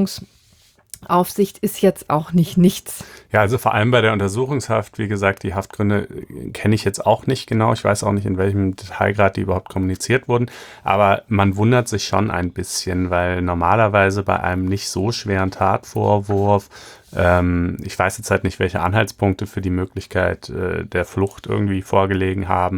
Erziehungsaufsicht ist jetzt auch nicht nichts. Ja, also vor allem bei der Untersuchungshaft, wie gesagt, die Haftgründe kenne ich jetzt auch nicht genau. Ich weiß auch nicht, in welchem Detailgrad die überhaupt kommuniziert wurden. Aber man wundert sich schon ein bisschen, weil normalerweise bei einem nicht so schweren Tatvorwurf, ähm, ich weiß jetzt halt nicht, welche Anhaltspunkte für die Möglichkeit äh, der Flucht irgendwie vorgelegen haben.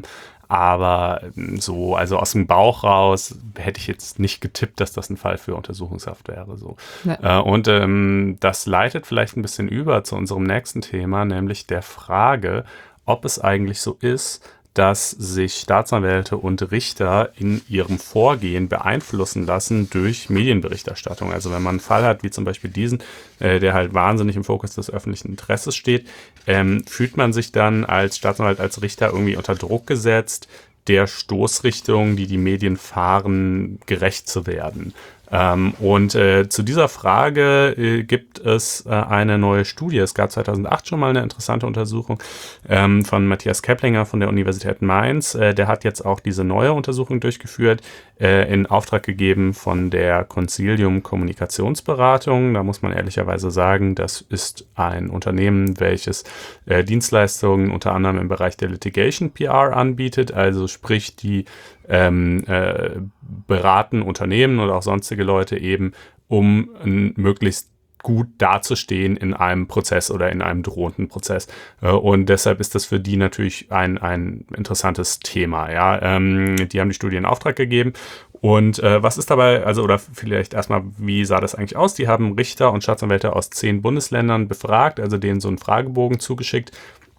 Aber so, also aus dem Bauch raus hätte ich jetzt nicht getippt, dass das ein Fall für Untersuchungshaft wäre. So. Ja. Äh, und ähm, das leitet vielleicht ein bisschen über zu unserem nächsten Thema, nämlich der Frage, ob es eigentlich so ist, dass sich Staatsanwälte und Richter in ihrem Vorgehen beeinflussen lassen durch Medienberichterstattung. Also wenn man einen Fall hat, wie zum Beispiel diesen, äh, der halt wahnsinnig im Fokus des öffentlichen Interesses steht, ähm, fühlt man sich dann als Staatsanwalt, als Richter irgendwie unter Druck gesetzt, der Stoßrichtung, die die Medien fahren, gerecht zu werden. Ähm, und äh, zu dieser Frage äh, gibt es äh, eine neue Studie. Es gab zweitausendacht schon mal eine interessante Untersuchung ähm, von Matthias Keplinger von der Universität Mainz. Äh, der hat jetzt auch diese neue Untersuchung durchgeführt, äh, in Auftrag gegeben von der Consilium Kommunikationsberatung. Da muss man ehrlicherweise sagen, das ist ein Unternehmen, welches äh, Dienstleistungen unter anderem im Bereich der Litigation P R anbietet, also sprich die Ähm, äh, beraten Unternehmen oder auch sonstige Leute eben, um ein möglichst gut dazustehen in einem Prozess oder in einem drohenden Prozess. Äh, und deshalb ist das für die natürlich ein, ein interessantes Thema. Ja? Ähm, die haben die Studie in Auftrag gegeben. Und äh, was ist dabei, also oder vielleicht erstmal, wie sah das eigentlich aus? Die haben Richter und Staatsanwälte aus zehn Bundesländern befragt, also denen so einen Fragebogen zugeschickt.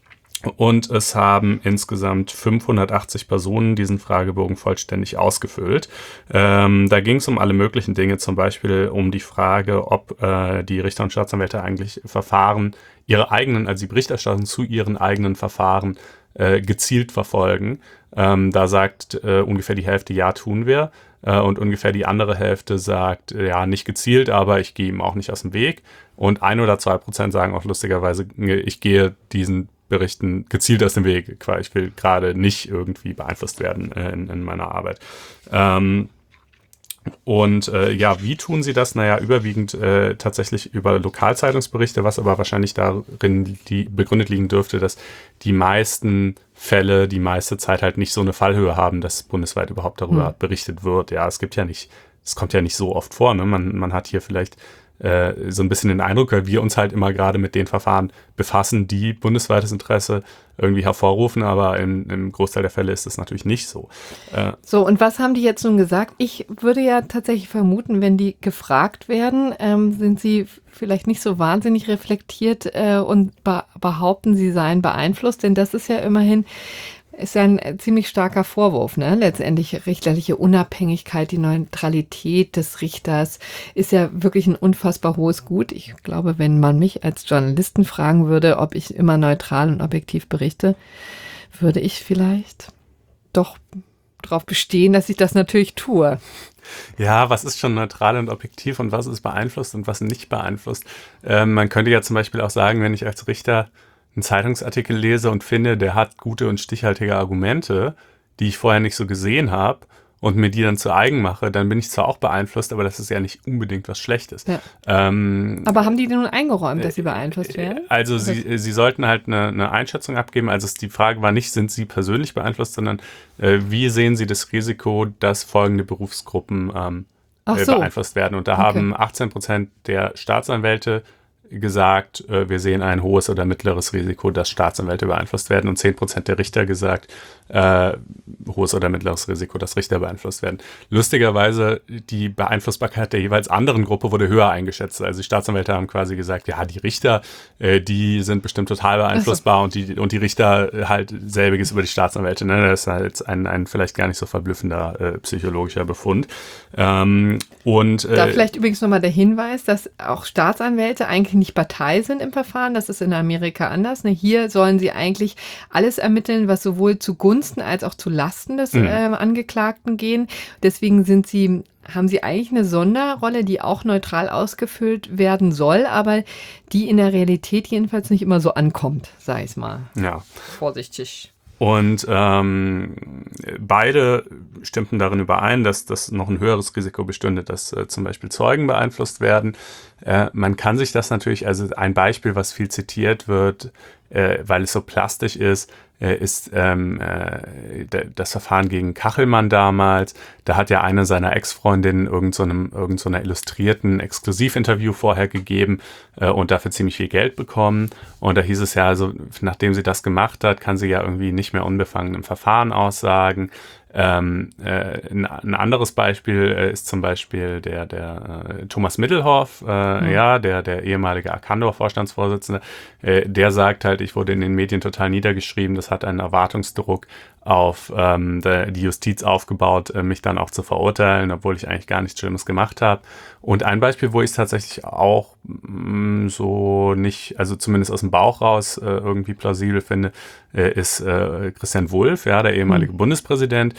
Und es haben insgesamt fünfhundertachtzig Personen diesen Fragebogen vollständig ausgefüllt. Ähm, da ging es um alle möglichen Dinge, zum Beispiel um die Frage, ob äh, die Richter und Staatsanwälte eigentlich Verfahren, ihre eigenen, also die Berichterstattung zu ihren eigenen Verfahren äh, gezielt verfolgen. Ähm, da sagt äh, ungefähr die Hälfte, ja, tun wir. Äh, und ungefähr die andere Hälfte sagt, ja, nicht gezielt, aber ich gehe ihm auch nicht aus dem Weg. Und ein oder zwei Prozent sagen auch lustigerweise, ich gehe diesen Berichten gezielt aus dem Weg. Ich will gerade nicht irgendwie beeinflusst werden äh, in, in meiner Arbeit. Ähm, und äh, ja, wie tun sie das? Naja, überwiegend äh, tatsächlich über Lokalzeitungsberichte, was aber wahrscheinlich darin die begründet liegen dürfte, dass die meisten Fälle die meiste Zeit halt nicht so eine Fallhöhe haben, dass bundesweit überhaupt darüber hm. berichtet wird. Ja, es gibt ja nicht, es kommt ja nicht so oft vor. Ne? Man, man hat hier vielleicht äh, so ein bisschen den Eindruck, weil wir uns halt immer gerade mit den Verfahren befassen, die bundesweites Interesse irgendwie hervorrufen, aber im, im Großteil der Fälle ist das natürlich nicht so. Äh, so, und was haben die jetzt nun gesagt? Ich würde ja tatsächlich vermuten, wenn die gefragt werden, ähm, sind sie vielleicht nicht so wahnsinnig reflektiert äh, und be- behaupten, sie seien beeinflusst, denn das ist ja immerhin ist ja ein ziemlich starker Vorwurf, ne? Letztendlich richterliche Unabhängigkeit, die Neutralität des Richters ist ja wirklich ein unfassbar hohes Gut. Ich glaube, wenn man mich als Journalisten fragen würde, ob ich immer neutral und objektiv berichte, würde ich vielleicht doch darauf bestehen, dass ich das natürlich tue. Ja, was ist schon neutral und objektiv und was ist beeinflusst und was nicht beeinflusst? Ähm, man könnte ja zum Beispiel auch sagen, wenn ich als Richter einen Zeitungsartikel lese und finde, der hat gute und stichhaltige Argumente, die ich vorher nicht so gesehen habe und mir die dann zu eigen mache, dann bin ich zwar auch beeinflusst, aber das ist ja nicht unbedingt was Schlechtes. Ja. Ähm, aber haben die denn nun eingeräumt, dass sie beeinflusst werden? Also Oder? sie, sie sollten halt eine, eine Einschätzung abgeben. Also die Frage war nicht, sind sie persönlich beeinflusst, sondern äh, wie sehen sie das Risiko, dass folgende Berufsgruppen ähm, so. beeinflusst werden. Und da okay. haben achtzehn Prozent der Staatsanwälte gesagt, äh, wir sehen ein hohes oder mittleres Risiko, dass Staatsanwälte beeinflusst werden, und zehn Prozent der Richter gesagt, äh, hohes oder mittleres Risiko, dass Richter beeinflusst werden. Lustigerweise, die Beeinflussbarkeit der jeweils anderen Gruppe wurde höher eingeschätzt. Also die Staatsanwälte haben quasi gesagt, ja, die Richter, äh, die sind bestimmt total beeinflussbar, und die, und die Richter halt selbiges über die Staatsanwälte. Ne? Das ist halt ein, ein vielleicht gar nicht so verblüffender äh, psychologischer Befund. Ähm, und, äh, da vielleicht übrigens nochmal der Hinweis, dass auch Staatsanwälte eigentlich nicht Partei sind im Verfahren. Das ist in Amerika anders. Ne? Hier sollen sie eigentlich alles ermitteln, was sowohl zugunsten als auch zu Lasten des Mhm. äh, Angeklagten gehen. Deswegen sind sie, haben sie eigentlich eine Sonderrolle, die auch neutral ausgefüllt werden soll, aber die in der Realität jedenfalls nicht immer so ankommt, sag ich mal. ja. Vorsichtig. Und ähm, beide stimmten darin überein, dass das noch ein höheres Risiko bestünde, dass äh, zum Beispiel Zeugen beeinflusst werden. Äh, man kann sich das natürlich, also ein Beispiel, was viel zitiert wird, äh, weil es so plastisch ist, äh, ist ähm, äh, das Verfahren gegen Kachelmann damals. Da hat ja eine seiner Ex-Freundinnen irgend so einem, irgend so einer illustrierten Exklusivinterview vorher gegeben äh, und dafür ziemlich viel Geld bekommen. Und da hieß es ja, also nachdem sie das gemacht hat, kann sie ja irgendwie nicht mehr unbefangen im Verfahren aussagen. Ähm, äh, ein, ein anderes Beispiel äh, ist zum Beispiel der, der äh, Thomas Middelhoff, äh, mhm. ja, der, der ehemalige Arcandor-Vorstandsvorsitzende, äh, der sagt halt, ich wurde in den Medien total niedergeschrieben, das hat einen Erwartungsdruck auf ähm, der, die Justiz aufgebaut, äh, mich dann auch zu verurteilen, obwohl ich eigentlich gar nichts Schlimmes gemacht habe. Und ein Beispiel, wo ich es tatsächlich auch mh, so nicht, also zumindest aus dem Bauch raus äh, irgendwie plausibel finde, äh, ist äh, Christian Wulff, ja, der ehemalige mhm. Bundespräsident.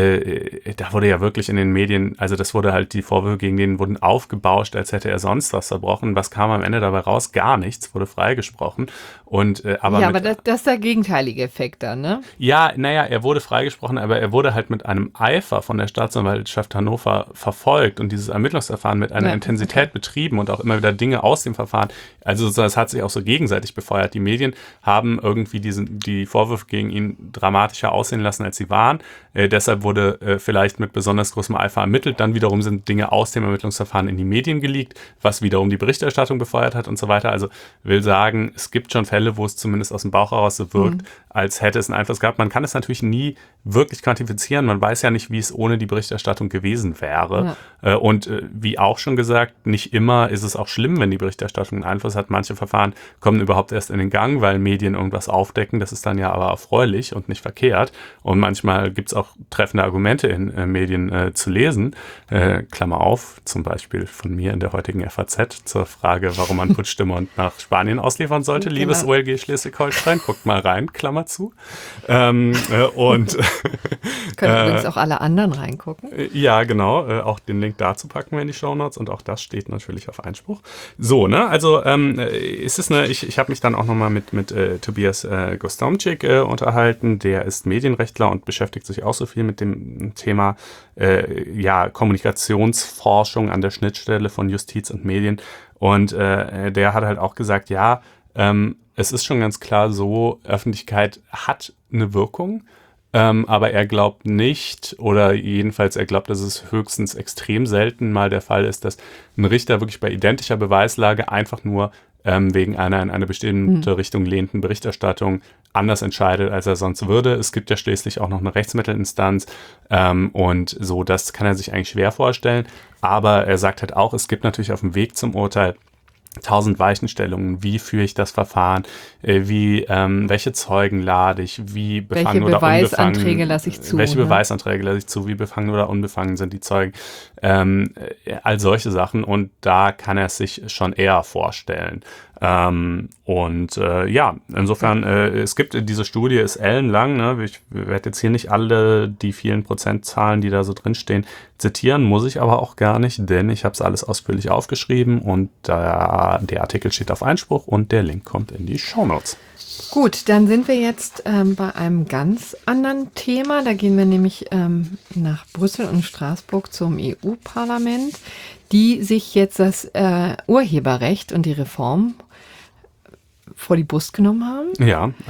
Äh, da wurde ja wirklich in den Medien, also das wurde halt, die Vorwürfe gegen den wurden aufgebauscht, als hätte er sonst was verbrochen. Was kam am Ende dabei raus? Gar nichts, wurde freigesprochen. Und, äh, aber ja, mit, aber das, das ist der gegenteilige Effekt dann, ne? Ja, naja, er wurde freigesprochen, aber er wurde halt mit einem Eifer von der Staatsanwaltschaft Hannover verfolgt und dieses Ermittlungsverfahren mit einer ja, Intensität okay. betrieben und auch immer wieder Dinge aus dem Verfahren. Also das hat sich auch so gegenseitig befeuert. Die Medien haben irgendwie diesen, die Vorwürfe gegen ihn dramatischer aussehen lassen, als sie waren. Äh, deshalb wurde äh, vielleicht mit besonders großem Eifer ermittelt. Dann wiederum sind Dinge aus dem Ermittlungsverfahren in die Medien geleakt, was wiederum die Berichterstattung befeuert hat und so weiter. Also will sagen, es gibt schon Fälle, wo es zumindest aus dem Bauch heraus so wirkt, mhm. als hätte es einen Einfluss gehabt. Man kann es natürlich nie wirklich quantifizieren. Man weiß ja nicht, wie es ohne die Berichterstattung gewesen wäre. Ja. Äh, und äh, wie auch schon gesagt, nicht immer ist es auch schlimm, wenn die Berichterstattung einen Einfluss hat. Manche Verfahren kommen überhaupt erst in den Gang, weil Medien irgendwas aufdecken. Das ist dann ja aber erfreulich und nicht verkehrt. Und manchmal gibt es auch treffende Argumente in äh, Medien äh, zu lesen. Äh, Klammer auf, zum Beispiel von mir in der heutigen F A Z zur Frage, warum man Putschstimmung nach Spanien ausliefern sollte. Genau. Liebes O L G Schleswig-Holstein, guckt mal rein, Klammer zu. Ähm, äh, und können äh, übrigens auch alle anderen reingucken. Äh, ja, genau. Äh, auch den Link dazu packen wir in die Shownotes und auch das steht natürlich auf Einspruch. So, ne, also ähm, ist es eine, ich, ich habe mich dann auch nochmal mit, mit äh, Tobias äh, Gostomczyk äh, unterhalten, der ist Medienrechtler und beschäftigt sich auch so viel mit dem Thema äh, ja, Kommunikationsforschung an der Schnittstelle von Justiz und Medien. Und äh, der hat halt auch gesagt, ja, ähm, es ist schon ganz klar so, Öffentlichkeit hat eine Wirkung, ähm, aber er glaubt nicht, oder jedenfalls er glaubt, dass es höchstens extrem selten mal der Fall ist, dass ein Richter wirklich bei identischer Beweislage einfach nur ähm, wegen einer in eine bestimmte mhm. Richtung lehnenden Berichterstattung anders entscheidet, als er sonst würde. Es gibt ja schließlich auch noch eine Rechtsmittelinstanz ähm, und so, das kann er sich eigentlich schwer vorstellen. Aber er sagt halt auch, es gibt natürlich auf dem Weg zum Urteil tausend Weichenstellungen, wie führe ich das Verfahren, äh, wie, ähm, welche Zeugen lade ich, wie befangen oder unbefangen. Welche Beweisanträge lasse ich zu. Welche ne? Beweisanträge lasse ich zu, wie befangen oder unbefangen sind die Zeugen. Ähm, äh, all solche Sachen und da kann er es sich schon eher vorstellen. Ähm, und äh, ja, insofern, äh, es gibt diese Studie, ist ellenlang, ne? Ich werde jetzt hier nicht alle die vielen Prozentzahlen, die da so drinstehen, zitieren, muss ich aber auch gar nicht, denn ich habe es alles ausführlich aufgeschrieben und äh, der Artikel steht auf Einspruch und der Link kommt in die Shownotes. Gut, dann sind wir jetzt ähm, bei einem ganz anderen Thema. Da gehen wir nämlich ähm, nach Brüssel und Straßburg zum E U-Parlament, die sich jetzt das äh, Urheberrecht und die Reform vor die Brust genommen haben. Ja, also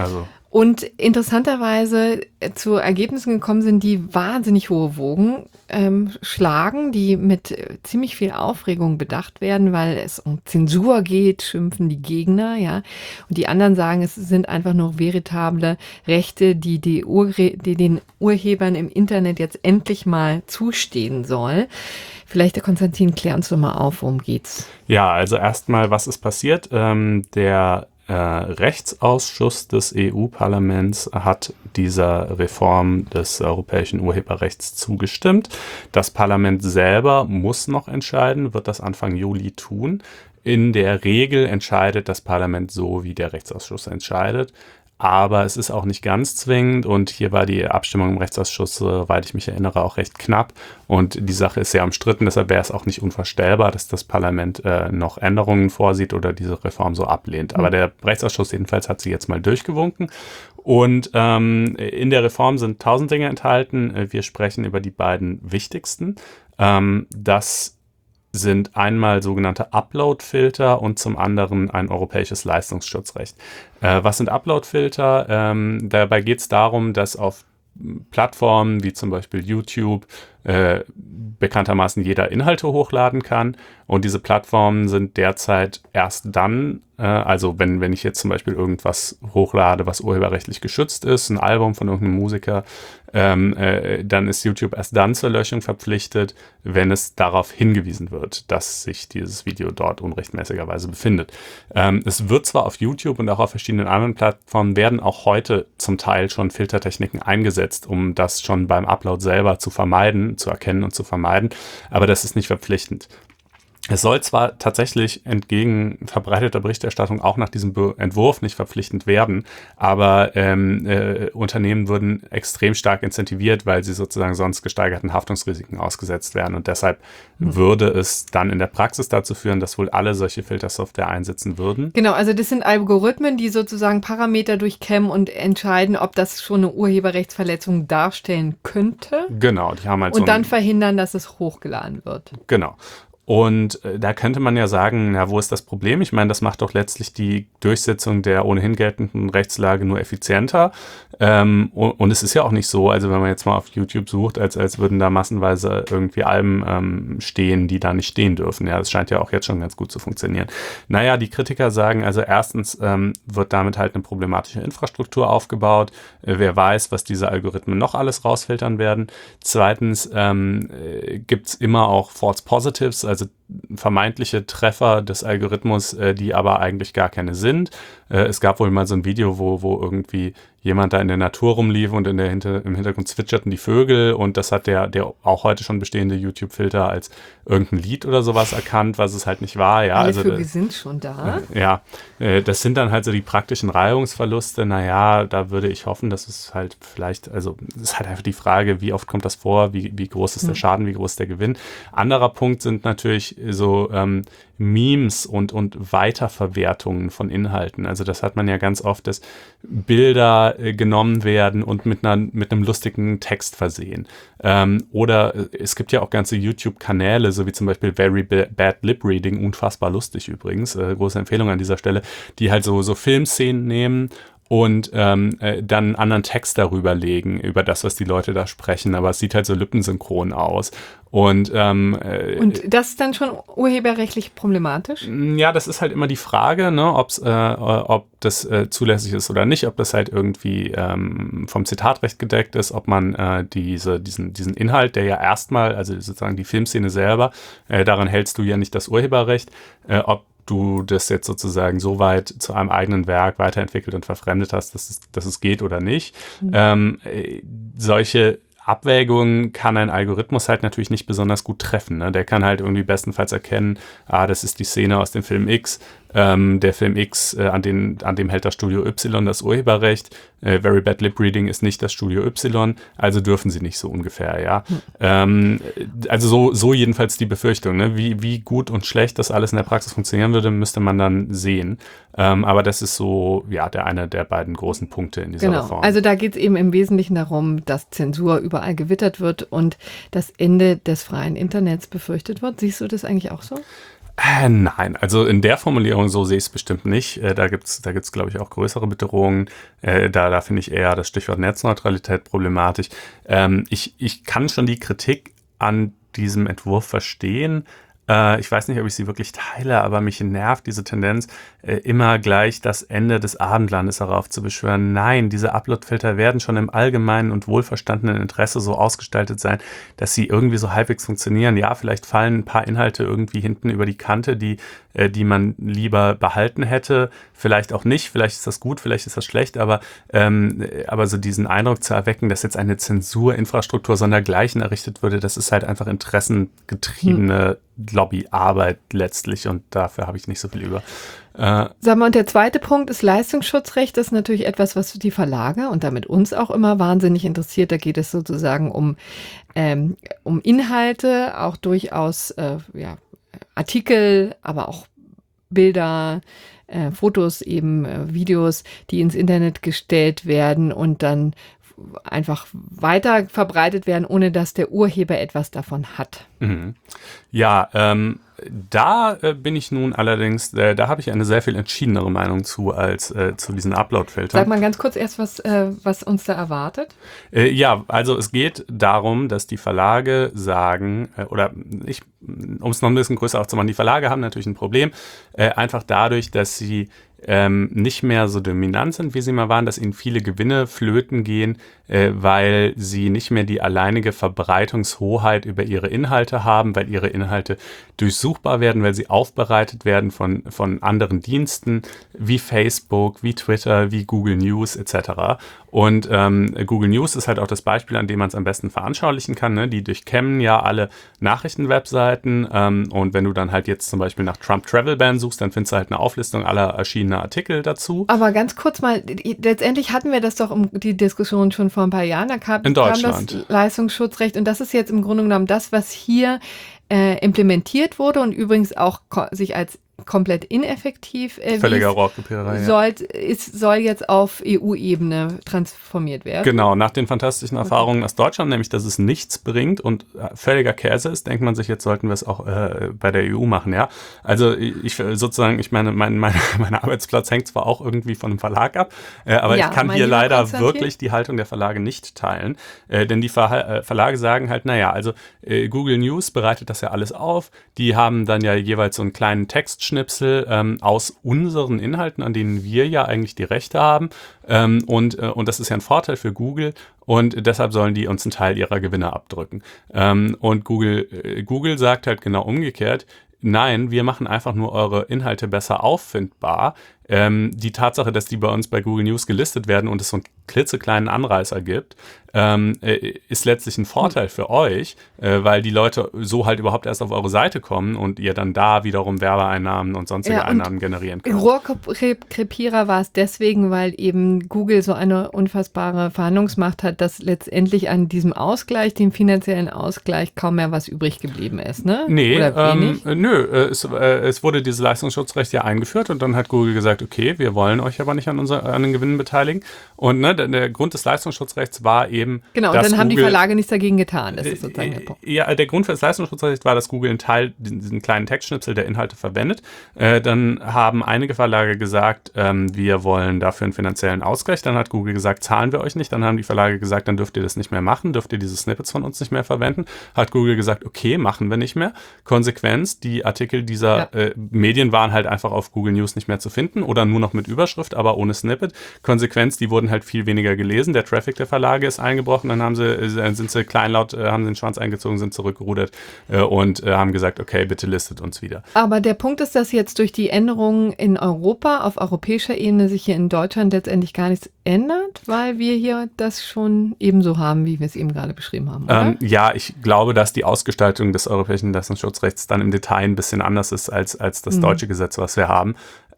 Und interessanterweise zu Ergebnissen gekommen sind, die wahnsinnig hohe Wogen ähm, schlagen, die mit äh, ziemlich viel Aufregung bedacht werden, weil es um Zensur geht, schimpfen die Gegner, ja. Und die anderen sagen, es sind einfach nur veritable Rechte, die, die, Urre- die den Urhebern im Internet jetzt endlich mal zustehen soll. Vielleicht, der Konstantin, klär uns doch mal auf, worum geht's? Ja, also erstmal, was ist passiert? Ähm, der äh, Rechtsausschuss des E U-Parlaments hat dieser Reform des europäischen Urheberrechts zugestimmt. Das Parlament selber muss noch entscheiden, wird das Anfang Juli tun. In der Regel entscheidet das Parlament so, wie der Rechtsausschuss entscheidet. Aber es ist auch nicht ganz zwingend und hier war die Abstimmung im Rechtsausschuss, soweit ich mich erinnere, auch recht knapp und die Sache ist sehr umstritten, deshalb wäre es auch nicht unvorstellbar, dass das Parlament äh, noch Änderungen vorsieht oder diese Reform so ablehnt. Aber der Rechtsausschuss jedenfalls hat sie jetzt mal durchgewunken und ähm, in der Reform sind tausend Dinge enthalten. Wir sprechen über die beiden wichtigsten. Ähm, das sind einmal sogenannte Upload-Filter und zum anderen ein europäisches Leistungsschutzrecht. Äh, was sind Upload-Filter? Ähm, dabei geht es darum, dass auf Plattformen wie zum Beispiel YouTube äh, bekanntermaßen jeder Inhalte hochladen kann und diese Plattformen sind derzeit erst dann, äh, also wenn, wenn ich jetzt zum Beispiel irgendwas hochlade, was urheberrechtlich geschützt ist, ein Album von irgendeinem Musiker, ähm, äh, dann ist YouTube erst dann zur Löschung verpflichtet, wenn es darauf hingewiesen wird, dass sich dieses Video dort unrechtmäßigerweise befindet. Ähm, es wird zwar auf YouTube und auch auf verschiedenen anderen Plattformen werden auch heute zum Teil schon Filtertechniken eingesetzt, um das schon beim Upload selber zu vermeiden, zu erkennen und zu vermeiden, aber das ist nicht verpflichtend. Es soll zwar tatsächlich entgegen verbreiteter Berichterstattung auch nach diesem Be- Entwurf nicht verpflichtend werden, aber ähm, äh, Unternehmen würden extrem stark incentiviert, weil sie sozusagen sonst gesteigerten Haftungsrisiken ausgesetzt werden und deshalb mhm. würde es dann in der Praxis dazu führen, dass wohl alle solche Filtersoftware einsetzen würden. Genau, also das sind Algorithmen, die sozusagen Parameter durchkämmen und entscheiden, ob das schon eine Urheberrechtsverletzung darstellen könnte. Genau, die haben halt und so dann verhindern, dass es hochgeladen wird. Genau. Und äh, da könnte man ja sagen, na, wo ist das Problem? Ich meine, das macht doch letztlich die Durchsetzung der ohnehin geltenden Rechtslage nur effizienter. Ähm, und, und es ist ja auch nicht so, also wenn man jetzt mal auf YouTube sucht, als, als würden da massenweise irgendwie Alben ähm, stehen, die da nicht stehen dürfen. Ja, das scheint ja auch jetzt schon ganz gut zu funktionieren. Naja, die Kritiker sagen also erstens ähm, wird damit halt eine problematische Infrastruktur aufgebaut. Äh, wer weiß, was diese Algorithmen noch alles rausfiltern werden. Zweitens ähm, äh, gibt es immer auch False Positives, also vermeintliche Treffer des Algorithmus, äh, die aber eigentlich gar keine sind. Äh, es gab wohl mal so ein Video, wo, wo irgendwie jemand da in der Natur rumlief und in der Hinter- im Hintergrund zwitscherten die Vögel und das hat der, der auch heute schon bestehende YouTube-Filter als irgendein Lied oder sowas erkannt, was es halt nicht war. Ja, Alle also, Vögel sind schon da. Äh, ja, äh, das sind dann halt so die praktischen Reihungsverluste. Naja, da würde ich hoffen, dass es halt vielleicht, also es ist halt einfach die Frage, wie oft kommt das vor, wie, wie groß ist der Schaden, wie groß ist der Gewinn. Anderer Punkt sind natürlich so ähm, Memes und, und Weiterverwertungen von Inhalten. Also das hat man ja ganz oft, dass Bilder äh, genommen werden und mit, einer, mit einem lustigen Text versehen. Ähm, oder äh, es gibt ja auch ganze YouTube-Kanäle, so wie zum Beispiel Very Bad Lip Reading, unfassbar lustig übrigens, äh, große Empfehlung an dieser Stelle, die halt so, so Filmszenen nehmen und ähm, äh, dann einen anderen Text darüber legen, über das, was die Leute da sprechen, aber es sieht halt so lippensynchron aus. Und, ähm, äh, und das ist dann schon urheberrechtlich problematisch? Ja, das ist halt immer die Frage, ne, ob's, äh, ob das äh, zulässig ist oder nicht, ob das halt irgendwie ähm, vom Zitatrecht gedeckt ist, ob man äh, diese, diesen, diesen Inhalt, der ja erstmal, also sozusagen die Filmszene selber, äh, daran hältst du ja nicht das Urheberrecht, äh, ob du das jetzt sozusagen so weit zu einem eigenen Werk weiterentwickelt und verfremdet hast, dass es, dass es geht oder nicht. Mhm. Ähm, äh, solche Abwägungen kann ein Algorithmus halt natürlich nicht besonders gut treffen. Ne? Der kann halt irgendwie bestenfalls erkennen, ah, das ist die Szene aus dem Film X. Ähm, der Film X, äh, an, den, an dem hält das Studio Y das Urheberrecht. Äh, Very Bad Lip Reading ist nicht das Studio Y, also dürfen sie nicht so ungefähr, ja. Hm. Ähm, also so, so jedenfalls die Befürchtung. Ne? Wie, wie gut und schlecht das alles in der Praxis funktionieren würde, müsste man dann sehen. Ähm, aber das ist so, ja, der eine der beiden großen Punkte in dieser genau. Reform. Also da geht es eben im Wesentlichen darum, dass Zensur überall gewittert wird und das Ende des freien Internets befürchtet wird. Siehst du das eigentlich auch so? Äh, nein, also in der Formulierung so sehe ich es bestimmt nicht. Äh, da gibt's, da gibt's, glaube ich, auch größere Bedrohungen. Äh, da da finde ich eher das Stichwort Netzneutralität problematisch. Ähm, ich, ich kann schon die Kritik an diesem Entwurf verstehen. Äh, ich weiß nicht, ob ich sie wirklich teile, aber mich nervt diese Tendenz, äh, immer gleich das Ende des Abendlandes darauf zu beschwören. Nein, diese Uploadfilter werden schon im allgemeinen und wohlverstandenen Interesse so ausgestaltet sein, dass sie irgendwie so halbwegs funktionieren. Ja, vielleicht fallen ein paar Inhalte irgendwie hinten über die Kante, die, äh, die man lieber behalten hätte. Vielleicht auch nicht, vielleicht ist das gut, vielleicht ist das schlecht, aber, ähm, aber so diesen Eindruck zu erwecken, dass jetzt eine Zensurinfrastruktur sondergleichen errichtet würde, das ist halt einfach interessengetriebene hm. Lobbyarbeit letztlich und dafür habe ich nicht so viel über. Äh, Sag mal, und der zweite Punkt ist Leistungsschutzrecht. Das ist natürlich etwas, was die Verlage und damit uns auch immer wahnsinnig interessiert. Da geht es sozusagen um, ähm, um Inhalte, auch durchaus äh, ja, Artikel, aber auch Bilder, äh, Fotos, eben äh, Videos, die ins Internet gestellt werden und dann einfach weiter verbreitet werden, ohne dass der Urheber etwas davon hat. Mhm. Ja, ähm, da äh, bin ich nun allerdings, äh, da habe ich eine sehr viel entschiedenere Meinung zu als äh, zu diesen Upload-Filtern. Sag mal ganz kurz erst, was, äh, was uns da erwartet. Äh, ja, also es geht darum, dass die Verlage sagen, äh, oder ich, um es noch ein bisschen größer aufzumachen, die Verlage haben natürlich ein Problem, äh, einfach dadurch, dass sie ähm, nicht mehr so dominant sind, wie sie mal waren, dass ihnen viele Gewinne flöten gehen, äh, weil sie nicht mehr die alleinige Verbreitungshoheit über ihre Inhalte haben, weil ihre Inhalte durchsuchbar werden, weil sie aufbereitet werden von, von anderen Diensten wie Facebook, wie Twitter, wie Google News et cetera. Und ähm, Google News ist halt auch das Beispiel, an dem man es am besten veranschaulichen kann. Ne? Die durchkämmen ja alle Nachrichtenwebseiten ähm, und wenn du dann halt jetzt zum Beispiel nach Trump Travel Ban suchst, dann findest du halt eine Auflistung aller erschienener Artikel dazu. Aber ganz kurz mal, letztendlich hatten wir das doch um die Diskussion schon vor ein paar Jahren. Da kam, In Deutschland. kam das Leistungsschutzrecht und das ist jetzt im Grunde genommen das, was hier äh, implementiert wurde und übrigens auch ko- sich als komplett ineffektiv äh, Völliger Rohrkrepiererei, ja. soll, ist, soll jetzt auf E U-Ebene transformiert werden. Genau, nach den fantastischen Erfahrungen aus Deutschland, nämlich, dass es nichts bringt und äh, völliger Käse ist, denkt man sich, jetzt sollten wir es auch äh, bei der E U machen, ja. Also ich sozusagen, ich meine, mein, mein, mein Arbeitsplatz hängt zwar auch irgendwie von einem Verlag ab, äh, aber ja, ich kann hier leider wirklich die Haltung der Verlage nicht teilen, äh, denn die Ver- äh, Verlage sagen halt, naja, also äh, Google News bereitet das ja alles auf, die haben dann ja jeweils so einen kleinen Text Schnipsel ähm, aus unseren Inhalten, an denen wir ja eigentlich die Rechte haben. Ähm, und, äh, und das ist ja ein Vorteil für Google. Und deshalb sollen die uns einen Teil ihrer Gewinne abdrücken. Ähm, und Google, äh, Google sagt halt genau umgekehrt, nein, wir machen einfach nur eure Inhalte besser auffindbar. Ähm, die Tatsache, dass die bei uns bei Google News gelistet werden und es so einen klitzekleinen Anreißer gibt, ähm, äh, ist letztlich ein Vorteil für euch, äh, weil die Leute so halt überhaupt erst auf eure Seite kommen und ihr dann da wiederum Werbeeinnahmen und sonstige ja, und Einnahmen generieren könnt. Rohrkrepierer war es deswegen, weil eben Google so eine unfassbare Verhandlungsmacht hat, dass letztendlich an diesem Ausgleich, dem finanziellen Ausgleich, kaum mehr was übrig geblieben ist, ne? Nee, ähm, nö, äh, es, äh, es wurde dieses Leistungsschutzrecht ja eingeführt und dann hat Google gesagt, okay, wir wollen euch aber nicht an, unser, an den Gewinnen beteiligen. Und ne, der, der Grund des Leistungsschutzrechts war eben, genau, dass und dann haben Google, die Verlage nichts dagegen getan. Das ist sozusagen der Punkt. Ja, der Grund für das Leistungsschutzrecht war, dass Google einen Teil, diesen kleinen Textschnipsel der Inhalte verwendet. Äh, dann haben einige Verlage gesagt, ähm, wir wollen dafür einen finanziellen Ausgleich. Dann hat Google gesagt, zahlen wir euch nicht. Dann haben die Verlage gesagt, dann dürft ihr das nicht mehr machen, dürft ihr diese Snippets von uns nicht mehr verwenden. Hat Google gesagt, okay, machen wir nicht mehr. Konsequenz, die Artikel dieser ja. äh, Medien waren halt einfach auf Google News nicht mehr zu finden oder nur noch mit Überschrift, aber ohne Snippet. Konsequenz, die wurden halt viel weniger gelesen. Der Traffic der Verlage ist eingebrochen. Dann haben sie, sind sie kleinlaut, haben den Schwanz eingezogen, sind zurückgerudert äh, und äh, haben gesagt, okay, bitte listet uns wieder. Aber der Punkt ist, dass jetzt durch die Änderungen in Europa, auf europäischer Ebene, sich hier in Deutschland letztendlich gar nichts ändert, weil wir hier das schon ebenso haben, wie wir es eben gerade beschrieben haben, oder? Ähm, ja, ich glaube, dass die Ausgestaltung des europäischen Leistungsschutzrechts dann im Detail ein bisschen anders ist als, als das mhm. deutsche Gesetz, was wir haben.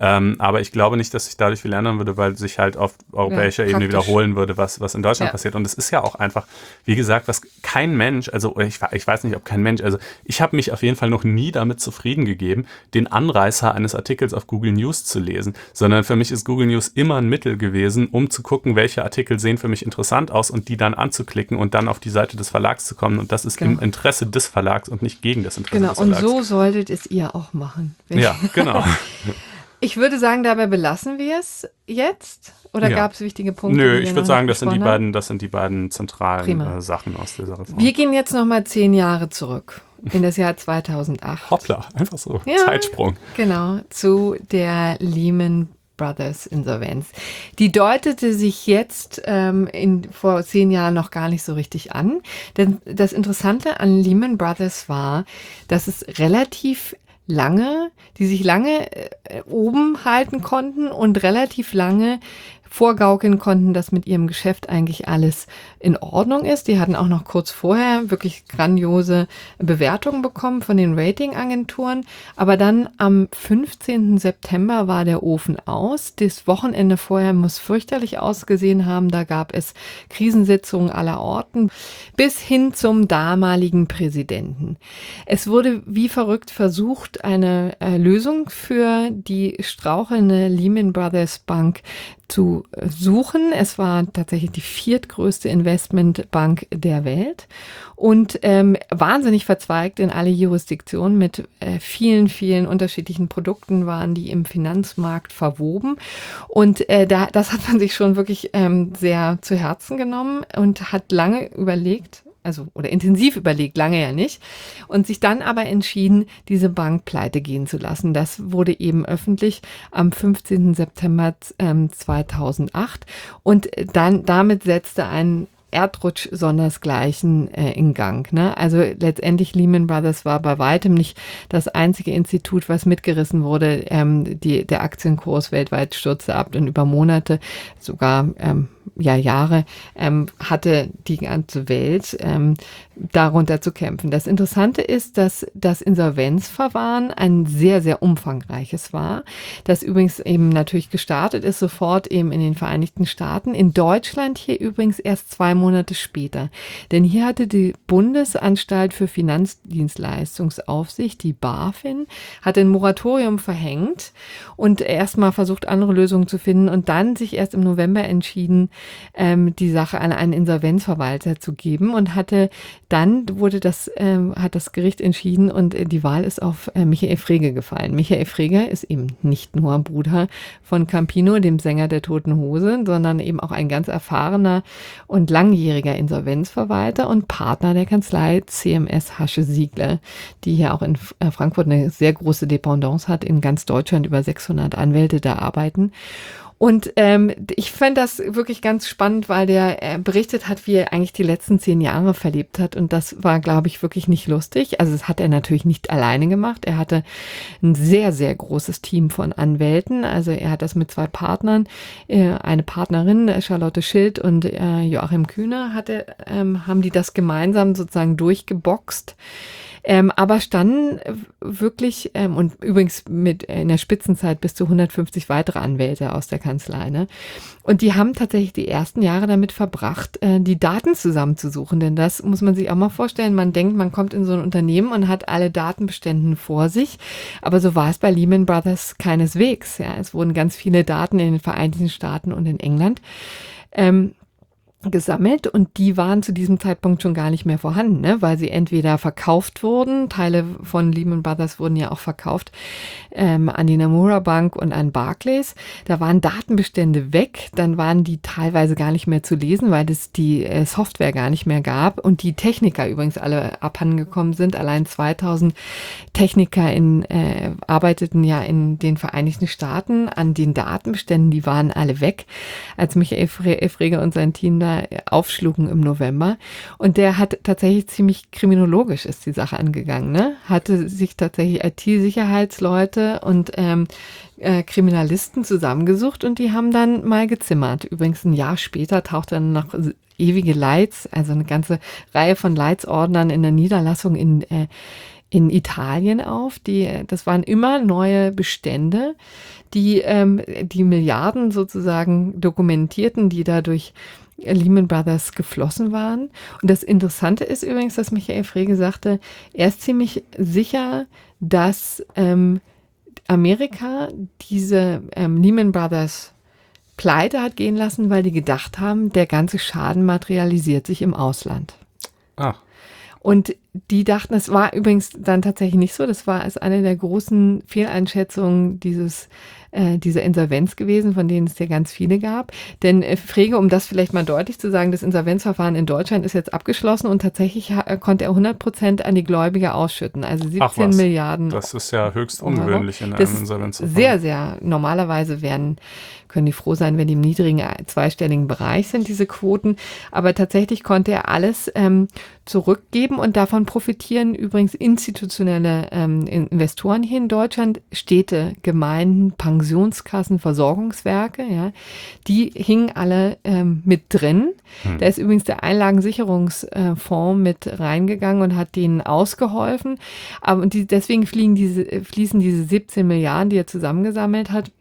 Ähm, aber ich glaube nicht, dass sich dadurch viel ändern würde, weil sich halt auf europäischer ja, Ebene wiederholen würde, was, was in Deutschland ja. passiert. Und es ist ja auch einfach, wie gesagt, was kein Mensch, also ich, ich weiß nicht, ob kein Mensch, also ich habe mich auf jeden Fall noch nie damit zufrieden gegeben, den Anreißer eines Artikels auf Google News zu lesen, sondern für mich ist Google News immer ein Mittel gewesen, um zu gucken, welche Artikel sehen für mich interessant aus und die dann anzuklicken und dann auf die Seite des Verlags zu kommen. Und das ist genau. im Interesse des Verlags und nicht gegen das Interesse genau. des Verlags. Genau, und so solltet es ihr auch machen. Ja, genau. Ich würde sagen, dabei belassen wir es jetzt. Oder ja. gab es wichtige Punkte? Nö, ich würde sagen, das sind die beiden, das sind die beiden zentralen äh, Sachen aus dieser Reform. Wir gehen jetzt noch mal zehn Jahre zurück in das Jahr zweitausendacht. Hoppla, einfach so, ja, Zeitsprung. Genau, zu der Lehman Brothers Insolvenz. Die deutete sich jetzt ähm, in, vor zehn Jahren noch gar nicht so richtig an. Denn das Interessante an Lehman Brothers war, dass es relativ lange, die sich lange äh, oben halten konnten und relativ lange vorgaukeln konnten, dass mit ihrem Geschäft eigentlich alles in Ordnung ist. Die hatten auch noch kurz vorher wirklich grandiose Bewertungen bekommen von den Ratingagenturen. Aber dann am fünfzehnten September war der Ofen aus. Das Wochenende vorher muss fürchterlich ausgesehen haben. Da gab es Krisensitzungen aller Orten bis hin zum damaligen Präsidenten. Es wurde wie verrückt versucht, eine äh, Lösung für die strauchelnde Lehman Brothers Bank zu suchen. Es war tatsächlich die viertgrößte Investmentbank der Welt und ähm, wahnsinnig verzweigt in alle Jurisdiktionen. Mit äh, vielen, vielen unterschiedlichen Produkten waren die im Finanzmarkt verwoben. Und äh, da, das hat man sich schon wirklich ähm, sehr zu Herzen genommen und hat lange überlegt, also oder intensiv überlegt, lange ja nicht, und sich dann aber entschieden, diese Bank pleite gehen zu lassen. Das wurde eben öffentlich am fünfzehnten September zweitausendacht und dann damit setzte ein Erdrutsch sondersgleichen äh, in Gang. Ne? Also letztendlich Lehman Brothers war bei weitem nicht das einzige Institut, was mitgerissen wurde. Ähm, die, der Aktienkurs weltweit stürzte ab und über Monate, sogar ähm, ja Jahre, ähm, hatte die ganze Welt ähm, darunter zu kämpfen. Das Interessante ist, dass das Insolvenzverfahren ein sehr, sehr umfangreiches war, das übrigens eben natürlich gestartet ist, sofort eben in den Vereinigten Staaten, in Deutschland hier übrigens erst zwei Monate später. Denn hier hatte die Bundesanstalt für Finanzdienstleistungsaufsicht, die BaFin, hat ein Moratorium verhängt und erstmal versucht, andere Lösungen zu finden und dann sich erst im November entschieden, ähm, die Sache an einen Insolvenzverwalter zu geben und hatte dann wurde das, ähm, hat das Gericht entschieden und äh, die Wahl ist auf äh, Michael Frege gefallen. Michael Frege ist eben nicht nur Bruder von Campino, dem Sänger der Toten Hosen, sondern eben auch ein ganz erfahrener und langjähriger Insolvenzverwalter und Partner der Kanzlei C M S Hasche Siegler, die hier auch in äh, Frankfurt eine sehr große Dependance hat, in ganz Deutschland über sechshundert Anwälte da arbeiten. Und ähm, ich fand das wirklich ganz spannend, weil der äh, berichtet hat, wie er eigentlich die letzten zehn Jahre verlebt hat. Und das war, glaube ich, wirklich nicht lustig. Also das hat er natürlich nicht alleine gemacht. Er hatte ein sehr, sehr großes Team von Anwälten. Also er hat das mit zwei Partnern, äh, eine Partnerin, Charlotte Schild und äh, Joachim Kühne, hatte, ähm, haben die das gemeinsam sozusagen durchgeboxt. Ähm, aber standen wirklich, ähm, und übrigens mit in der Spitzenzeit bis zu hundertfünfzig weitere Anwälte aus der Kanzlei, ne? Und die haben tatsächlich die ersten Jahre damit verbracht, äh, die Daten zusammenzusuchen. Denn das muss man sich auch mal vorstellen. Man denkt, man kommt in so ein Unternehmen und hat alle Datenbestände vor sich. Aber so war es bei Lehman Brothers keineswegs. Ja, es wurden ganz viele Daten in den Vereinigten Staaten und in England Ähm, gesammelt und die waren zu diesem Zeitpunkt schon gar nicht mehr vorhanden, ne? Weil sie entweder verkauft wurden, Teile von Lehman Brothers wurden ja auch verkauft ähm, an die Nomura Bank und an Barclays. Da waren Datenbestände weg, dann waren die teilweise gar nicht mehr zu lesen, weil es die äh, Software gar nicht mehr gab und die Techniker übrigens alle abhandengekommen sind. Allein zweitausend Techniker in, äh, arbeiteten ja in den Vereinigten Staaten an den Datenbeständen, die waren alle weg, als Michael Frege und sein Team da aufschlugen im November. Und der hat tatsächlich ziemlich kriminologisch ist die Sache angegangen, ne? Hatte sich tatsächlich I T-Sicherheitsleute und ähm, äh, Kriminalisten zusammengesucht und die haben dann mal gezimmert. Übrigens ein Jahr später taucht dann noch ewige Leits, also eine ganze Reihe von Leitsordnern in der Niederlassung in äh, in Italien auf. Die, das waren immer neue Bestände, die ähm, die Milliarden sozusagen dokumentierten, die dadurch Lehman Brothers geflossen waren. Und das Interessante ist übrigens, dass Michael Frege sagte, er ist ziemlich sicher, dass ähm, Amerika diese ähm, Lehman Brothers pleite hat gehen lassen, weil die gedacht haben, der ganze Schaden materialisiert sich im Ausland. Ah. Und die dachten, es war übrigens dann tatsächlich nicht so, das war als eine der großen Fehleinschätzungen dieses äh, dieser Insolvenz gewesen, von denen es ja ganz viele gab. Denn äh, Frege, um das vielleicht mal deutlich zu sagen, das Insolvenzverfahren in Deutschland ist jetzt abgeschlossen und tatsächlich ha- konnte er hundert Prozent an die Gläubiger ausschütten, also siebzehn Milliarden. Das ist ja höchst ungewöhnlich in das einem Insolvenzverfahren. Sehr, sehr. Normalerweise werden, können die froh sein, wenn die im niedrigen zweistelligen Bereich sind, diese Quoten. Aber tatsächlich konnte er alles ähm, zurückgeben und davon profitieren übrigens institutionelle ähm, Investoren hier in Deutschland, Städte, Gemeinden, Pensionskassen, Versorgungswerke, ja, die hingen alle ähm, mit drin. Hm. Da ist übrigens der Einlagensicherungsfonds mit reingegangen und hat denen ausgeholfen. Aber und die, deswegen fliegen diese, fließen diese siebzehn Milliarden, die er zusammengesammelt hat,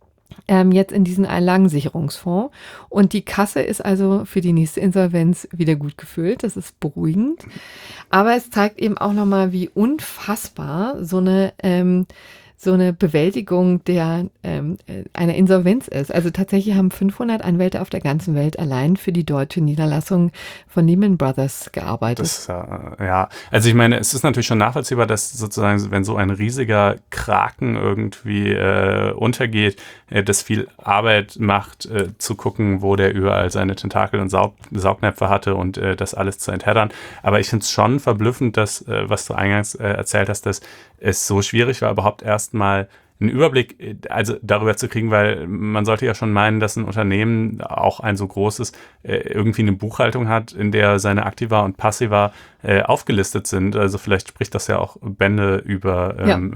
ähm, jetzt in diesen Einlagensicherungsfonds. Und die Kasse ist also für die nächste Insolvenz wieder gut gefüllt. Das ist beruhigend. Aber es zeigt eben auch nochmal, wie unfassbar so eine ähm, so eine Bewältigung der ähm, einer Insolvenz ist. Also tatsächlich haben fünfhundert Anwälte auf der ganzen Welt allein für die deutsche Niederlassung von Lehman Brothers gearbeitet. Das, äh, ja, also ich meine, es ist natürlich schon nachvollziehbar, dass sozusagen, wenn so ein riesiger Kraken irgendwie äh, untergeht, äh, das viel Arbeit macht, äh, zu gucken, wo der überall seine Tentakel und Saug- Saugnäpfe hatte und äh, das alles zu entheddern. Aber ich finde es schon verblüffend, dass, äh, was du eingangs äh, erzählt hast, dass es so schwierig war, überhaupt erst mal einen Überblick also darüber zu kriegen, weil man sollte ja schon meinen, dass ein Unternehmen, auch ein so großes, irgendwie eine Buchhaltung hat, in der seine Aktiva und Passiva aufgelistet sind. Also vielleicht spricht das ja auch Bände über ähm,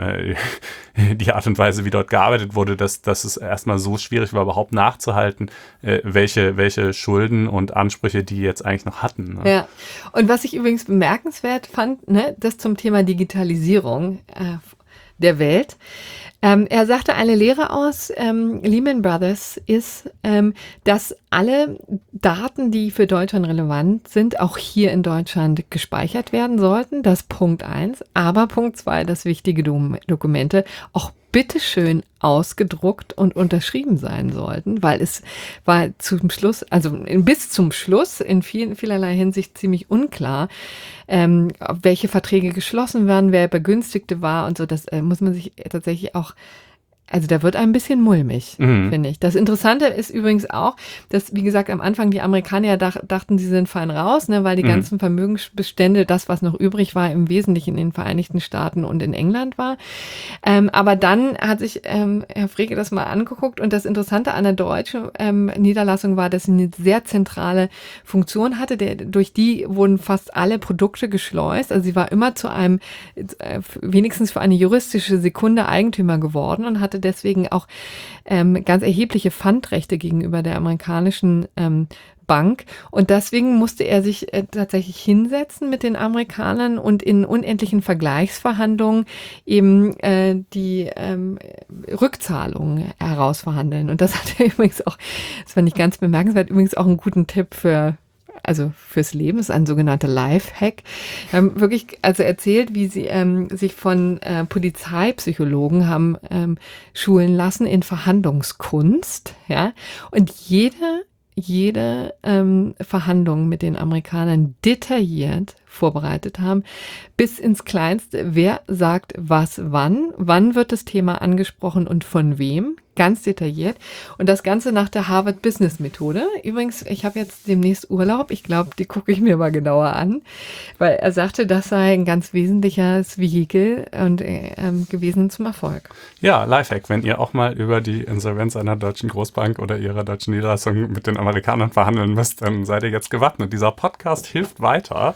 ja. die Art und Weise, wie dort gearbeitet wurde, dass, dass es erstmal so schwierig war, überhaupt nachzuhalten, welche, welche Schulden und Ansprüche die jetzt eigentlich noch hatten. Ne? Ja, und was ich übrigens bemerkenswert fand, ne, das zum Thema Digitalisierung äh, der Welt. Ähm, er sagte eine Lehre aus ähm, Lehman Brothers ist, ähm, dass alle Daten, die für Deutschland relevant sind, auch hier in Deutschland gespeichert werden sollten. Das Punkt eins. Aber Punkt zwei, dass wichtige Do- Dokumente auch bitteschön ausgedruckt und unterschrieben sein sollten, weil es war zum Schluss, also bis zum Schluss in vielen, vielerlei Hinsicht ziemlich unklar, ähm, welche Verträge geschlossen werden, wer Begünstigte war und so. Das äh, muss man sich tatsächlich auch, also da wird ein bisschen mulmig, mhm. finde ich. Das Interessante ist übrigens auch, dass, wie gesagt, am Anfang die Amerikaner ja dach, dachten, sie sind fein raus, ne, weil die mhm. ganzen Vermögensbestände, das, was noch übrig war, im Wesentlichen in den Vereinigten Staaten und in England war. Ähm, aber dann hat sich ähm, Herr Frege das mal angeguckt und das Interessante an der deutschen ähm, Niederlassung war, dass sie eine sehr zentrale Funktion hatte. Der, durch die wurden fast alle Produkte geschleust. Also sie war immer zu einem, äh, wenigstens für eine juristische Sekunde Eigentümer geworden und hatte deswegen auch ähm, ganz erhebliche Pfandrechte gegenüber der amerikanischen ähm, Bank. Und deswegen musste er sich äh, tatsächlich hinsetzen mit den Amerikanern und in unendlichen Vergleichsverhandlungen eben äh, die ähm, Rückzahlungen herausverhandeln. Und das hat er übrigens auch, das fand ich ganz bemerkenswert, übrigens auch einen guten Tipp für also fürs Leben, ist ein sogenannter Lifehack. Wir haben wirklich also erzählt, wie sie ähm, sich von äh, Polizeipsychologen haben ähm, schulen lassen in Verhandlungskunst, ja. Und jede jede ähm, Verhandlung mit den Amerikanern detailliert vorbereitet haben, bis ins Kleinste, wer sagt was wann, wann wird das Thema angesprochen und von wem, ganz detailliert. Und das Ganze nach der Harvard Business Methode. Übrigens, ich habe jetzt demnächst Urlaub, ich glaube, die gucke ich mir mal genauer an, weil er sagte, das sei ein ganz wesentliches Vehikel und, äh, gewesen zum Erfolg. Ja, Lifehack, wenn ihr auch mal über die Insolvenz einer deutschen Großbank oder ihrer deutschen Niederlassung mit den Amerikanern verhandeln müsst, dann seid ihr jetzt gewappnet. Dieser Podcast hilft weiter. Ja.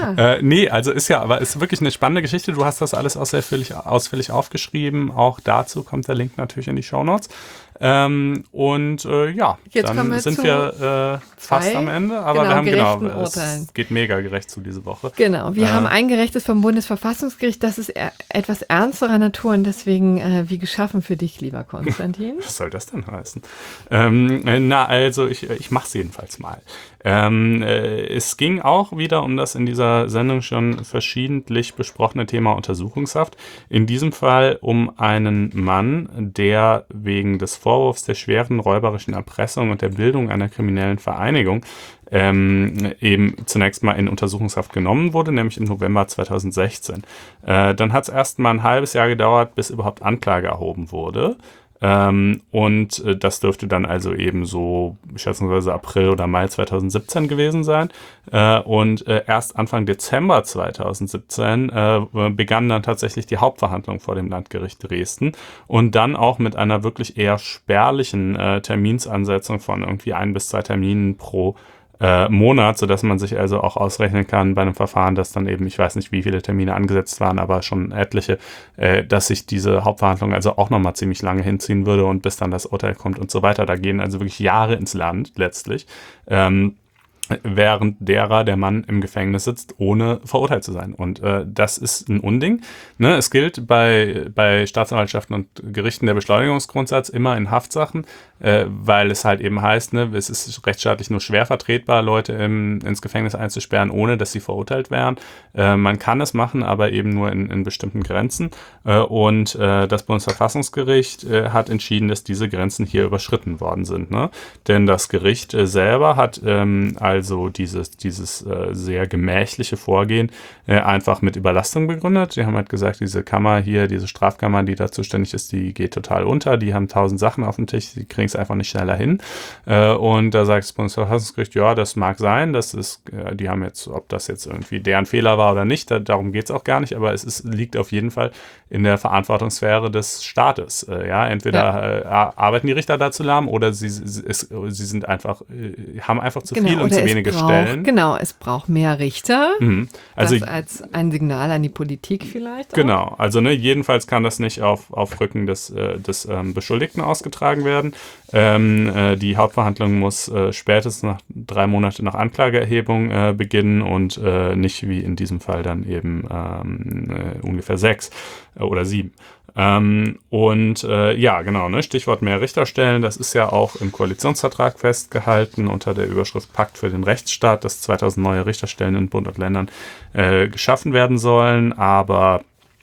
Ja. Äh, nee, also ist ja, aber ist wirklich eine spannende Geschichte. Du hast das alles ausführlich, ausführlich aufgeschrieben. Auch dazu kommt der Link natürlich in die Shownotes. Ähm, und äh, ja, Jetzt dann wir sind wir äh, fast am Ende, aber genau, wir haben genau, Urteilen. Es geht mega gerecht zu diese Woche. Genau, wir äh, haben ein gerechtes vom Bundesverfassungsgericht, das ist e- etwas ernsterer Natur und deswegen äh, wie geschaffen für dich, lieber Konstantin. Was soll das denn heißen? Ähm, na, also ich, ich mache es jedenfalls mal. Ähm, äh, es ging auch wieder um das in dieser Sendung schon verschiedentlich besprochene Thema Untersuchungshaft. In diesem Fall um einen Mann, der wegen des Vorwurfs der schweren räuberischen Erpressung und der Bildung einer kriminellen Vereinigung ähm, eben zunächst mal in Untersuchungshaft genommen wurde, nämlich im November zweitausendsechzehn. Äh, dann hat es erst mal ein halbes Jahr gedauert, bis überhaupt Anklage erhoben wurde. Ähm, und äh, das dürfte dann also eben so schätzungsweise April oder Mai zweitausendsiebzehn gewesen sein. Äh, und äh, erst Anfang Dezember zweitausendsiebzehn äh, begann dann tatsächlich die Hauptverhandlung vor dem Landgericht Dresden und dann auch mit einer wirklich eher spärlichen äh, Terminsansetzung von irgendwie ein bis zwei Terminen pro Äh, Monat, sodass man sich also auch ausrechnen kann bei einem Verfahren, das dann eben, ich weiß nicht, wie viele Termine angesetzt waren, aber schon etliche, äh, dass sich diese Hauptverhandlung also auch nochmal ziemlich lange hinziehen würde und bis dann das Urteil kommt und so weiter. Da gehen also wirklich Jahre ins Land letztlich. Ähm, während derer der Mann im Gefängnis sitzt, ohne verurteilt zu sein. Und äh, das ist ein Unding. Ne? Es gilt bei, bei Staatsanwaltschaften und Gerichten der Beschleunigungsgrundsatz immer in Haftsachen, äh, weil es halt eben heißt, ne, es ist rechtsstaatlich nur schwer vertretbar, Leute im, ins Gefängnis einzusperren, ohne dass sie verurteilt wären. Äh, man kann es machen, aber eben nur in, in bestimmten Grenzen. Äh, und äh, das Bundesverfassungsgericht äh, hat entschieden, dass diese Grenzen hier überschritten worden sind. Ne? Denn das Gericht äh, selber hat ähm, als Also dieses, dieses äh, sehr gemächliche Vorgehen äh, einfach mit Überlastung begründet. Die haben halt gesagt, diese Kammer hier, diese Strafkammer, die da zuständig ist, die geht total unter. Die haben tausend Sachen auf dem Tisch, die kriegen es einfach nicht schneller hin. Äh, und da sagt das Bundesverfassungsgericht, ja, das mag sein, das ist, äh, die haben jetzt, ob das jetzt irgendwie deren Fehler war oder nicht, da, darum geht es auch gar nicht, aber es ist, liegt auf jeden Fall in der Verantwortungssphäre des Staates. Äh, ja, entweder ja. Äh, arbeiten die Richter da zu lahm oder sie, sie, es, sie sind einfach, äh, haben einfach zu genau, viel und zu wenige braucht, Stellen. Genau, es braucht mehr Richter. Mhm. Also das als ein Signal an die Politik vielleicht. Auch. Genau, also ne, jedenfalls kann das nicht auf, auf Rücken des, äh, des ähm, Beschuldigten ausgetragen werden. Ähm, äh, die Hauptverhandlung muss äh, spätestens nach drei Monate nach Anklageerhebung äh, beginnen und äh, nicht wie in diesem Fall dann eben ähm, äh, ungefähr sechs äh, oder sieben. Ähm, und äh, ja, genau, ne, Stichwort mehr Richterstellen, das ist ja auch im Koalitionsvertrag festgehalten unter der Überschrift Pakt für den Rechtsstaat, dass zweitausend neue Richterstellen in Bund und Ländern äh, geschaffen werden sollen, aber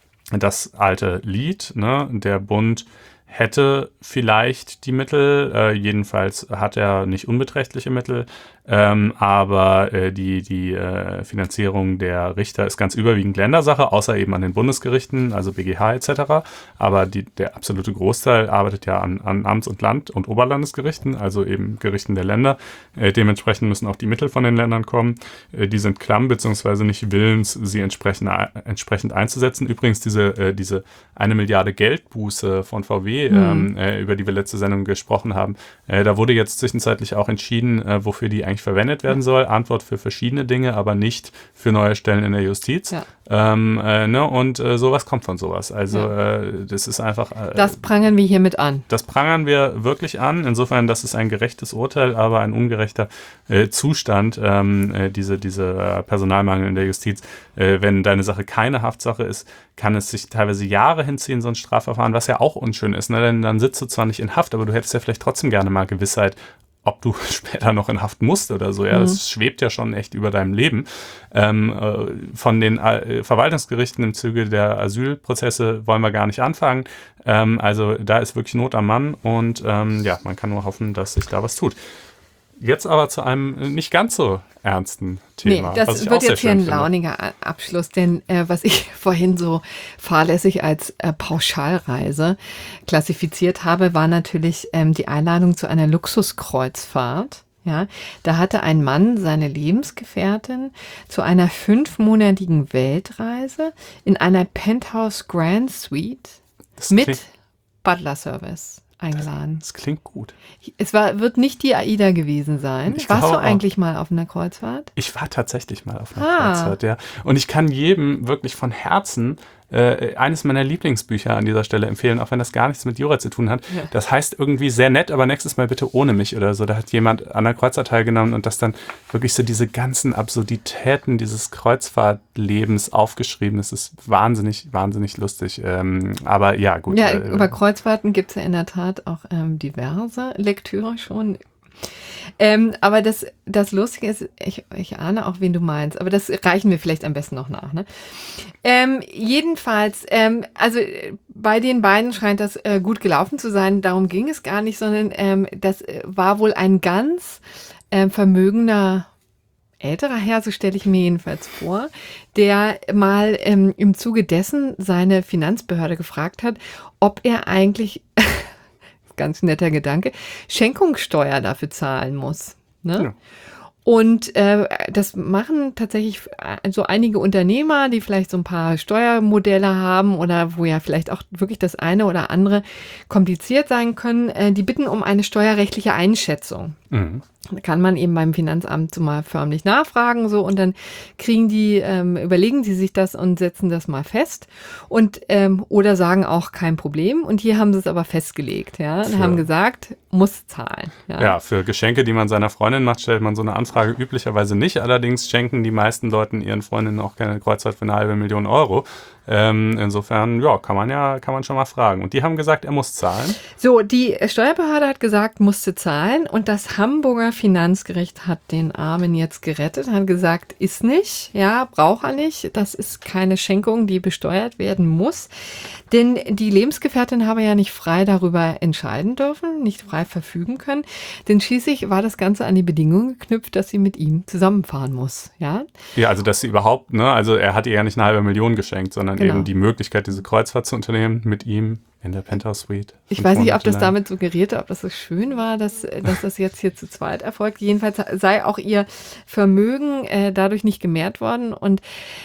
das alte Lied, ne, der Bund hätte vielleicht die Mittel, äh, jedenfalls hat er nicht unbeträchtliche Mittel, ähm, aber äh, die, die äh, Finanzierung der Richter ist ganz überwiegend Ländersache, außer eben an den Bundesgerichten, also B G H et cetera. Aber die, der absolute Großteil arbeitet ja an, an Amts- und Land- und Oberlandesgerichten, also eben Gerichten der Länder. Äh, dementsprechend müssen auch die Mittel von den Ländern kommen. Äh, die sind klamm beziehungsweise nicht willens, sie entsprechend, entsprechend einzusetzen. Übrigens diese, äh, diese eine Milliarde Geldbuße von V W, mhm. ähm, äh, über die wir letzte Sendung gesprochen haben, äh, da wurde jetzt zwischenzeitlich auch entschieden, äh, wofür die eigentlich verwendet werden soll. Antwort für verschiedene Dinge, aber nicht für neue Stellen in der Justiz. Ja. Ähm, äh, ne? Und äh, sowas kommt von sowas. Also ja. äh, das ist einfach... Äh, das prangern wir hiermit an. Das prangern wir wirklich an. Insofern, das ist ein gerechtes Urteil, aber ein ungerechter äh, Zustand, ähm, äh, diese, diese äh, Personalmangel in der Justiz. Äh, wenn deine Sache keine Haftsache ist, kann es sich teilweise Jahre hinziehen, so ein Strafverfahren, was ja auch unschön ist. Ne? Denn dann sitzt du zwar nicht in Haft, aber du hättest ja vielleicht trotzdem gerne mal Gewissheit, ob du später noch in Haft musst oder so. Ja, mhm. Das schwebt ja schon echt über deinem Leben. Ähm, äh, von den äh, Verwaltungsgerichten im Zuge der Asylprozesse wollen wir gar nicht anfangen. Ähm, also da ist wirklich Not am Mann und ähm, ja, man kann nur hoffen, dass sich da was tut. Jetzt aber zu einem nicht ganz so ernsten Thema. Nee, das was ich wird auch sehr jetzt hier schön ein finde. launiger Abschluss, denn äh, was ich vorhin so fahrlässig als äh, Pauschalreise klassifiziert habe, war natürlich ähm, die Einladung zu einer Luxuskreuzfahrt. Ja, da hatte ein Mann seine Lebensgefährtin zu einer fünfmonatigen Weltreise in einer Penthouse Grand Suite Das mit klingt- Butler-Service eingeladen. Das klingt gut. Es war, wird nicht die AIDA gewesen sein. Ich Warst du glaube auch. eigentlich mal auf einer Kreuzfahrt? Ich war tatsächlich mal auf einer Ah. Kreuzfahrt, ja. Und ich kann jedem wirklich von Herzen äh, eines meiner Lieblingsbücher an dieser Stelle empfehlen, auch wenn das gar nichts mit Jura zu tun hat. Ja. Das heißt irgendwie sehr nett, aber nächstes Mal bitte ohne mich oder so. Da hat jemand an der Kreuzfahrt teilgenommen und das dann wirklich so diese ganzen Absurditäten dieses Kreuzfahrtlebens aufgeschrieben. Das ist wahnsinnig, wahnsinnig lustig. Ähm, aber ja, gut. Ja, äh, über Kreuzfahrten gibt es ja in der Tat auch ähm, diverse Lektüre schon. Ähm, aber das, das Lustige ist, ich, ich ahne auch, wen du meinst, aber das reichen wir vielleicht am besten noch nach. Ne? Ähm, jedenfalls, ähm, also bei den beiden scheint das äh, gut gelaufen zu sein. Darum ging es gar nicht, sondern ähm, das war wohl ein ganz äh, vermögender älterer Herr, so stelle ich mir jedenfalls vor, der mal ähm, im Zuge dessen seine Finanzbehörde gefragt hat, ob er eigentlich, ganz netter Gedanke, Schenkungssteuer dafür zahlen muss. Ne? Ja. Und äh, das machen tatsächlich so einige Unternehmer, die vielleicht so ein paar Steuermodelle haben oder wo ja vielleicht auch wirklich das eine oder andere kompliziert sein können, äh, die bitten um eine steuerrechtliche Einschätzung. Mhm. Da kann man eben beim Finanzamt so mal förmlich nachfragen so und dann kriegen die, ähm, überlegen die sich das und setzen das mal fest und ähm, oder sagen auch kein Problem und hier haben sie es aber festgelegt, ja, und Für- haben gesagt, muss zahlen. Ja. Ja, für Geschenke, die man seiner Freundin macht, stellt man so eine Anfrage üblicherweise nicht. Allerdings schenken die meisten Leuten ihren Freundinnen auch keine Kreuzfahrt für eine halbe Million Euro. Ähm, insofern, ja, kann man ja, kann man schon mal fragen. Und die haben gesagt, er muss zahlen. So, die Steuerbehörde hat gesagt, musste zahlen und das Hamburger Finanzgericht hat den Armen jetzt gerettet, hat gesagt, ist nicht, ja, braucht er nicht, das ist keine Schenkung, die besteuert werden muss, denn die Lebensgefährtin habe ja nicht frei darüber entscheiden dürfen, nicht frei verfügen können, denn schließlich war das Ganze an die Bedingung geknüpft, dass sie mit ihm zusammenfahren muss, ja. Ja, also dass sie überhaupt, ne, also er hat ihr ja nicht eine halbe Million geschenkt, sondern Genau. eben die Möglichkeit, diese Kreuzfahrt zu unternehmen mit ihm in der Penthouse Suite. Ich von weiß nicht, ob Frau das Mitterlein. damit suggerierte, ob das so schön war, dass, dass das jetzt hier zu zweit erfolgt. Jedenfalls sei auch ihr Vermögen äh, dadurch nicht gemehrt worden. Und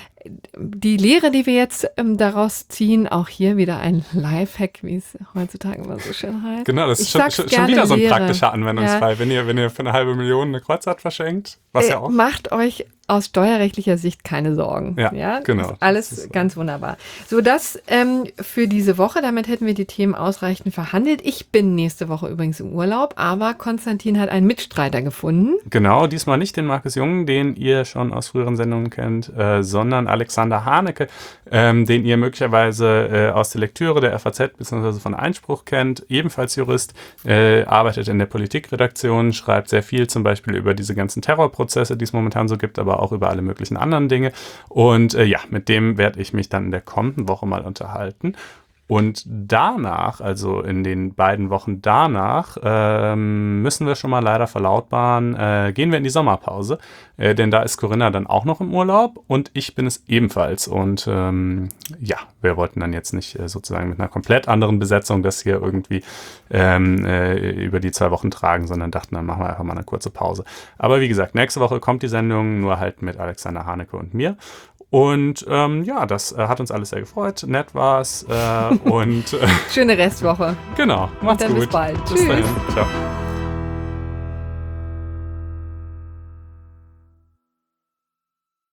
die Lehre, die wir jetzt ähm, daraus ziehen, auch hier wieder ein Lifehack, wie es heutzutage immer so schön heißt. Genau, das Ich ist schon, sag's schon, schon gerne, wieder so ein Lehre. praktischer Anwendungsfall. Ja. Wenn ihr, wenn ihr für eine halbe Million eine Kreuzfahrt verschenkt, was Äh, ja auch. Macht euch aus steuerrechtlicher Sicht keine Sorgen. Ja, genau. Ist alles Das ist so. ganz wunderbar. So, das ähm, für diese Woche. Damit hätten wir die Themen ausreichend verhandelt. Ich bin nächste Woche übrigens im Urlaub, aber Konstantin hat einen Mitstreiter gefunden. Genau, diesmal nicht den Markus Jung, den ihr schon aus früheren Sendungen kennt, äh, sondern Alexander Haneke, ähm, den ihr möglicherweise äh, aus der Lektüre der F A Z bzw. von Einspruch kennt, ebenfalls Jurist, äh, arbeitet in der Politikredaktion, schreibt sehr viel zum Beispiel über diese ganzen Terrorprozesse, die es momentan so gibt, aber auch über alle möglichen anderen Dinge. Und äh, ja, mit dem werde ich mich dann in der kommenden Woche mal unterhalten. Und danach, also in den beiden Wochen danach, ähm, müssen wir schon mal leider verlautbaren, äh, gehen wir in die Sommerpause. Äh, denn da ist Corinna dann auch noch im Urlaub und ich bin es ebenfalls. Und ähm, ja, wir wollten dann jetzt nicht äh, sozusagen mit einer komplett anderen Besetzung das hier irgendwie ähm, äh, über die zwei Wochen tragen, sondern dachten, dann machen wir einfach mal eine kurze Pause. Aber wie gesagt, nächste Woche kommt die Sendung, nur halt mit Alexander Haneke und mir. Und ähm, ja, das äh, hat uns alles sehr gefreut. Nett war's. Äh, und äh, Schöne Restwoche. genau, macht's dann gut. bis bald. Bis Tschüss. dahin. Ciao.